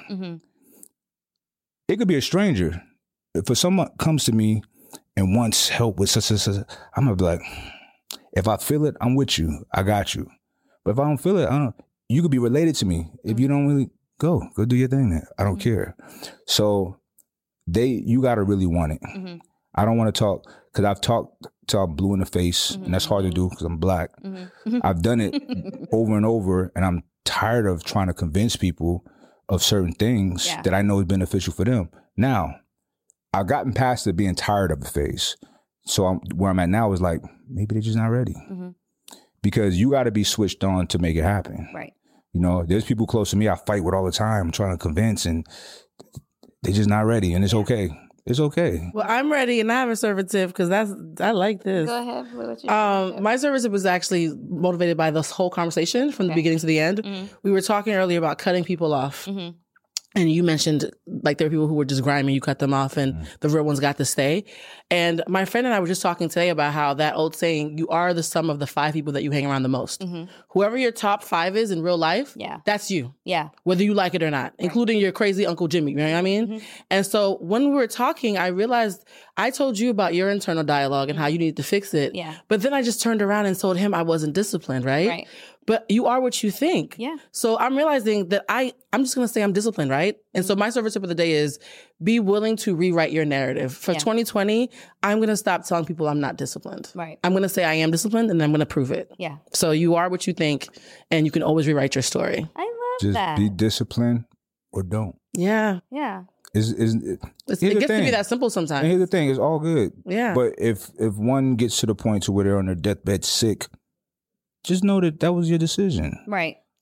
It could be a stranger. If someone comes to me and wants help with such, I'm gonna be like, if I feel it, I'm with you. I got you. But if I don't feel it, I don't. You could be related to me. If you don't really go do your thing then. I don't care. So you got to really want it. I don't want to talk, because I've talked till I'm blue in the face, and that's hard to do because I'm black. I've done it over and over, and I'm tired of trying to convince people of certain things that I know is beneficial for them. Now, I've gotten past the being tired of the phase. So where I'm at now is like, maybe they're just not ready. Because you got to be switched on to make it happen. Right. There's people close to me I fight with all the time, trying to convince, and they're just not ready. And it's okay. It's okay. Well, I'm ready, and I have a servitive because I like this. Go ahead. What you my servitive was actually motivated by this whole conversation from the beginning to the end. We were talking earlier about cutting people off. And you mentioned there were people who were just grimy, you cut them off, and the real ones got to stay. And my friend and I were just talking today about how that old saying, you are the sum of the 5 people that you hang around the most. Whoever your top 5 is in real life, that's you. Yeah. Whether you like it or not, including your crazy Uncle Jimmy, you know what I mean? And so when we were talking, I realized I told you about your internal dialogue and how you needed to fix it. Yeah. But then I just turned around and told him I wasn't disciplined, right? But you are what you think. Yeah. So I'm realizing that I'm just going to say I'm disciplined, right? And so my service tip of the day is be willing to rewrite your narrative. For 2020, I'm going to stop telling people I'm not disciplined. Right. I'm going to say I am disciplined, and I'm going to prove it. Yeah. So you are what you think, and you can always rewrite your story. I love just that. Be disciplined or don't. Yeah. Yeah. It gets to be that simple sometimes. And here's the thing, it's all good. Yeah. But if one gets to the point to where they're on their deathbed sick, just know that was your decision. Right.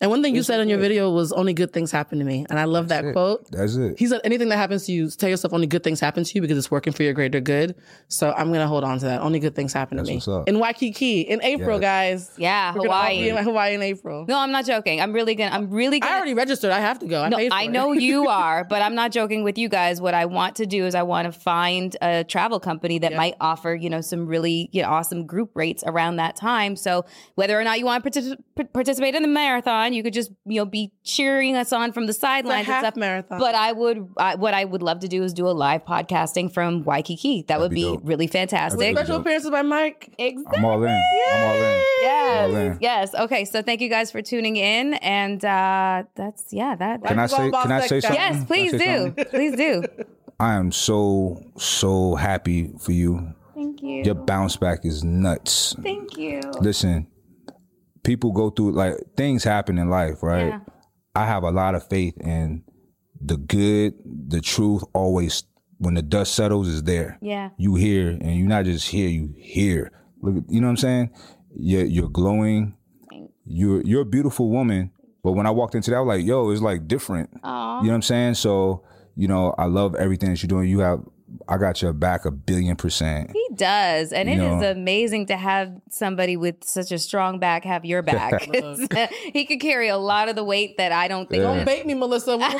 And one thing you said in your video was only good things happen to me. And I love that quote. That's it. He said anything that happens to you, tell yourself only good things happen to you because it's working for your greater good. So I'm going to hold on to that. Only good things happen to me. In Waikiki in April, guys. Yeah, We're Hawaii. Gonna be in Hawaii in April. No, I'm not joking. I'm really gonna. I already registered. I have to go. I know you are, but I'm not joking with you guys. What I want to do is I want to find a travel company that might offer, some really awesome group rates around that time. So whether or not you want to participate in the marathon, you could just be cheering us on from the sidelines. It's a half marathon. But what I would love to do is do a live podcasting from Waikiki. That'd be dope. Really fantastic. Special appearances by Mike. Exactly. I'm all in. I'm all in. Yes. All in. Yes. Okay. So thank you guys for tuning in, and that's that. Can I say something? Yes, please do. Please do. I am so happy for you. Thank you. Your bounce back is nuts. Thank you. Listen, people go through things happen in life, right? Yeah. I have a lot of faith in the good, the truth. Always, when the dust settles, is there. Yeah. You hear, and you're not just here. You hear. Look, you know what I'm saying? You're glowing. You're a beautiful woman. But when I walked into that, I was like, yo, it's different. Aww. You know what I'm saying? So, I love everything that you're doing. I got your back 1,000,000,000%. He does. And it is amazing to have somebody with such a strong back have your back. He could carry a lot of the weight that I don't think. Don't bait me, Melissa. Life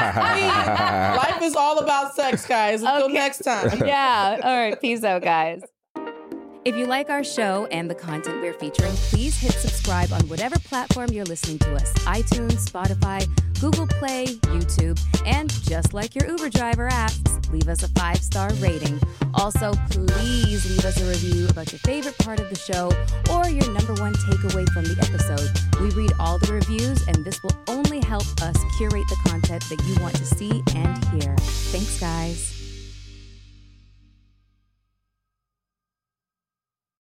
is all about sex, guys. Until next time. Yeah. All right. Peace out, guys. If you like our show and the content we're featuring, please hit subscribe on whatever platform you're listening to us. iTunes, Spotify, Google Play, YouTube, and just like your Uber driver asks, leave us a 5-star rating. Also, please leave us a review about your favorite part of the show or your number one takeaway from the episode. We read all the reviews, and this will only help us curate the content that you want to see and hear. Thanks, guys.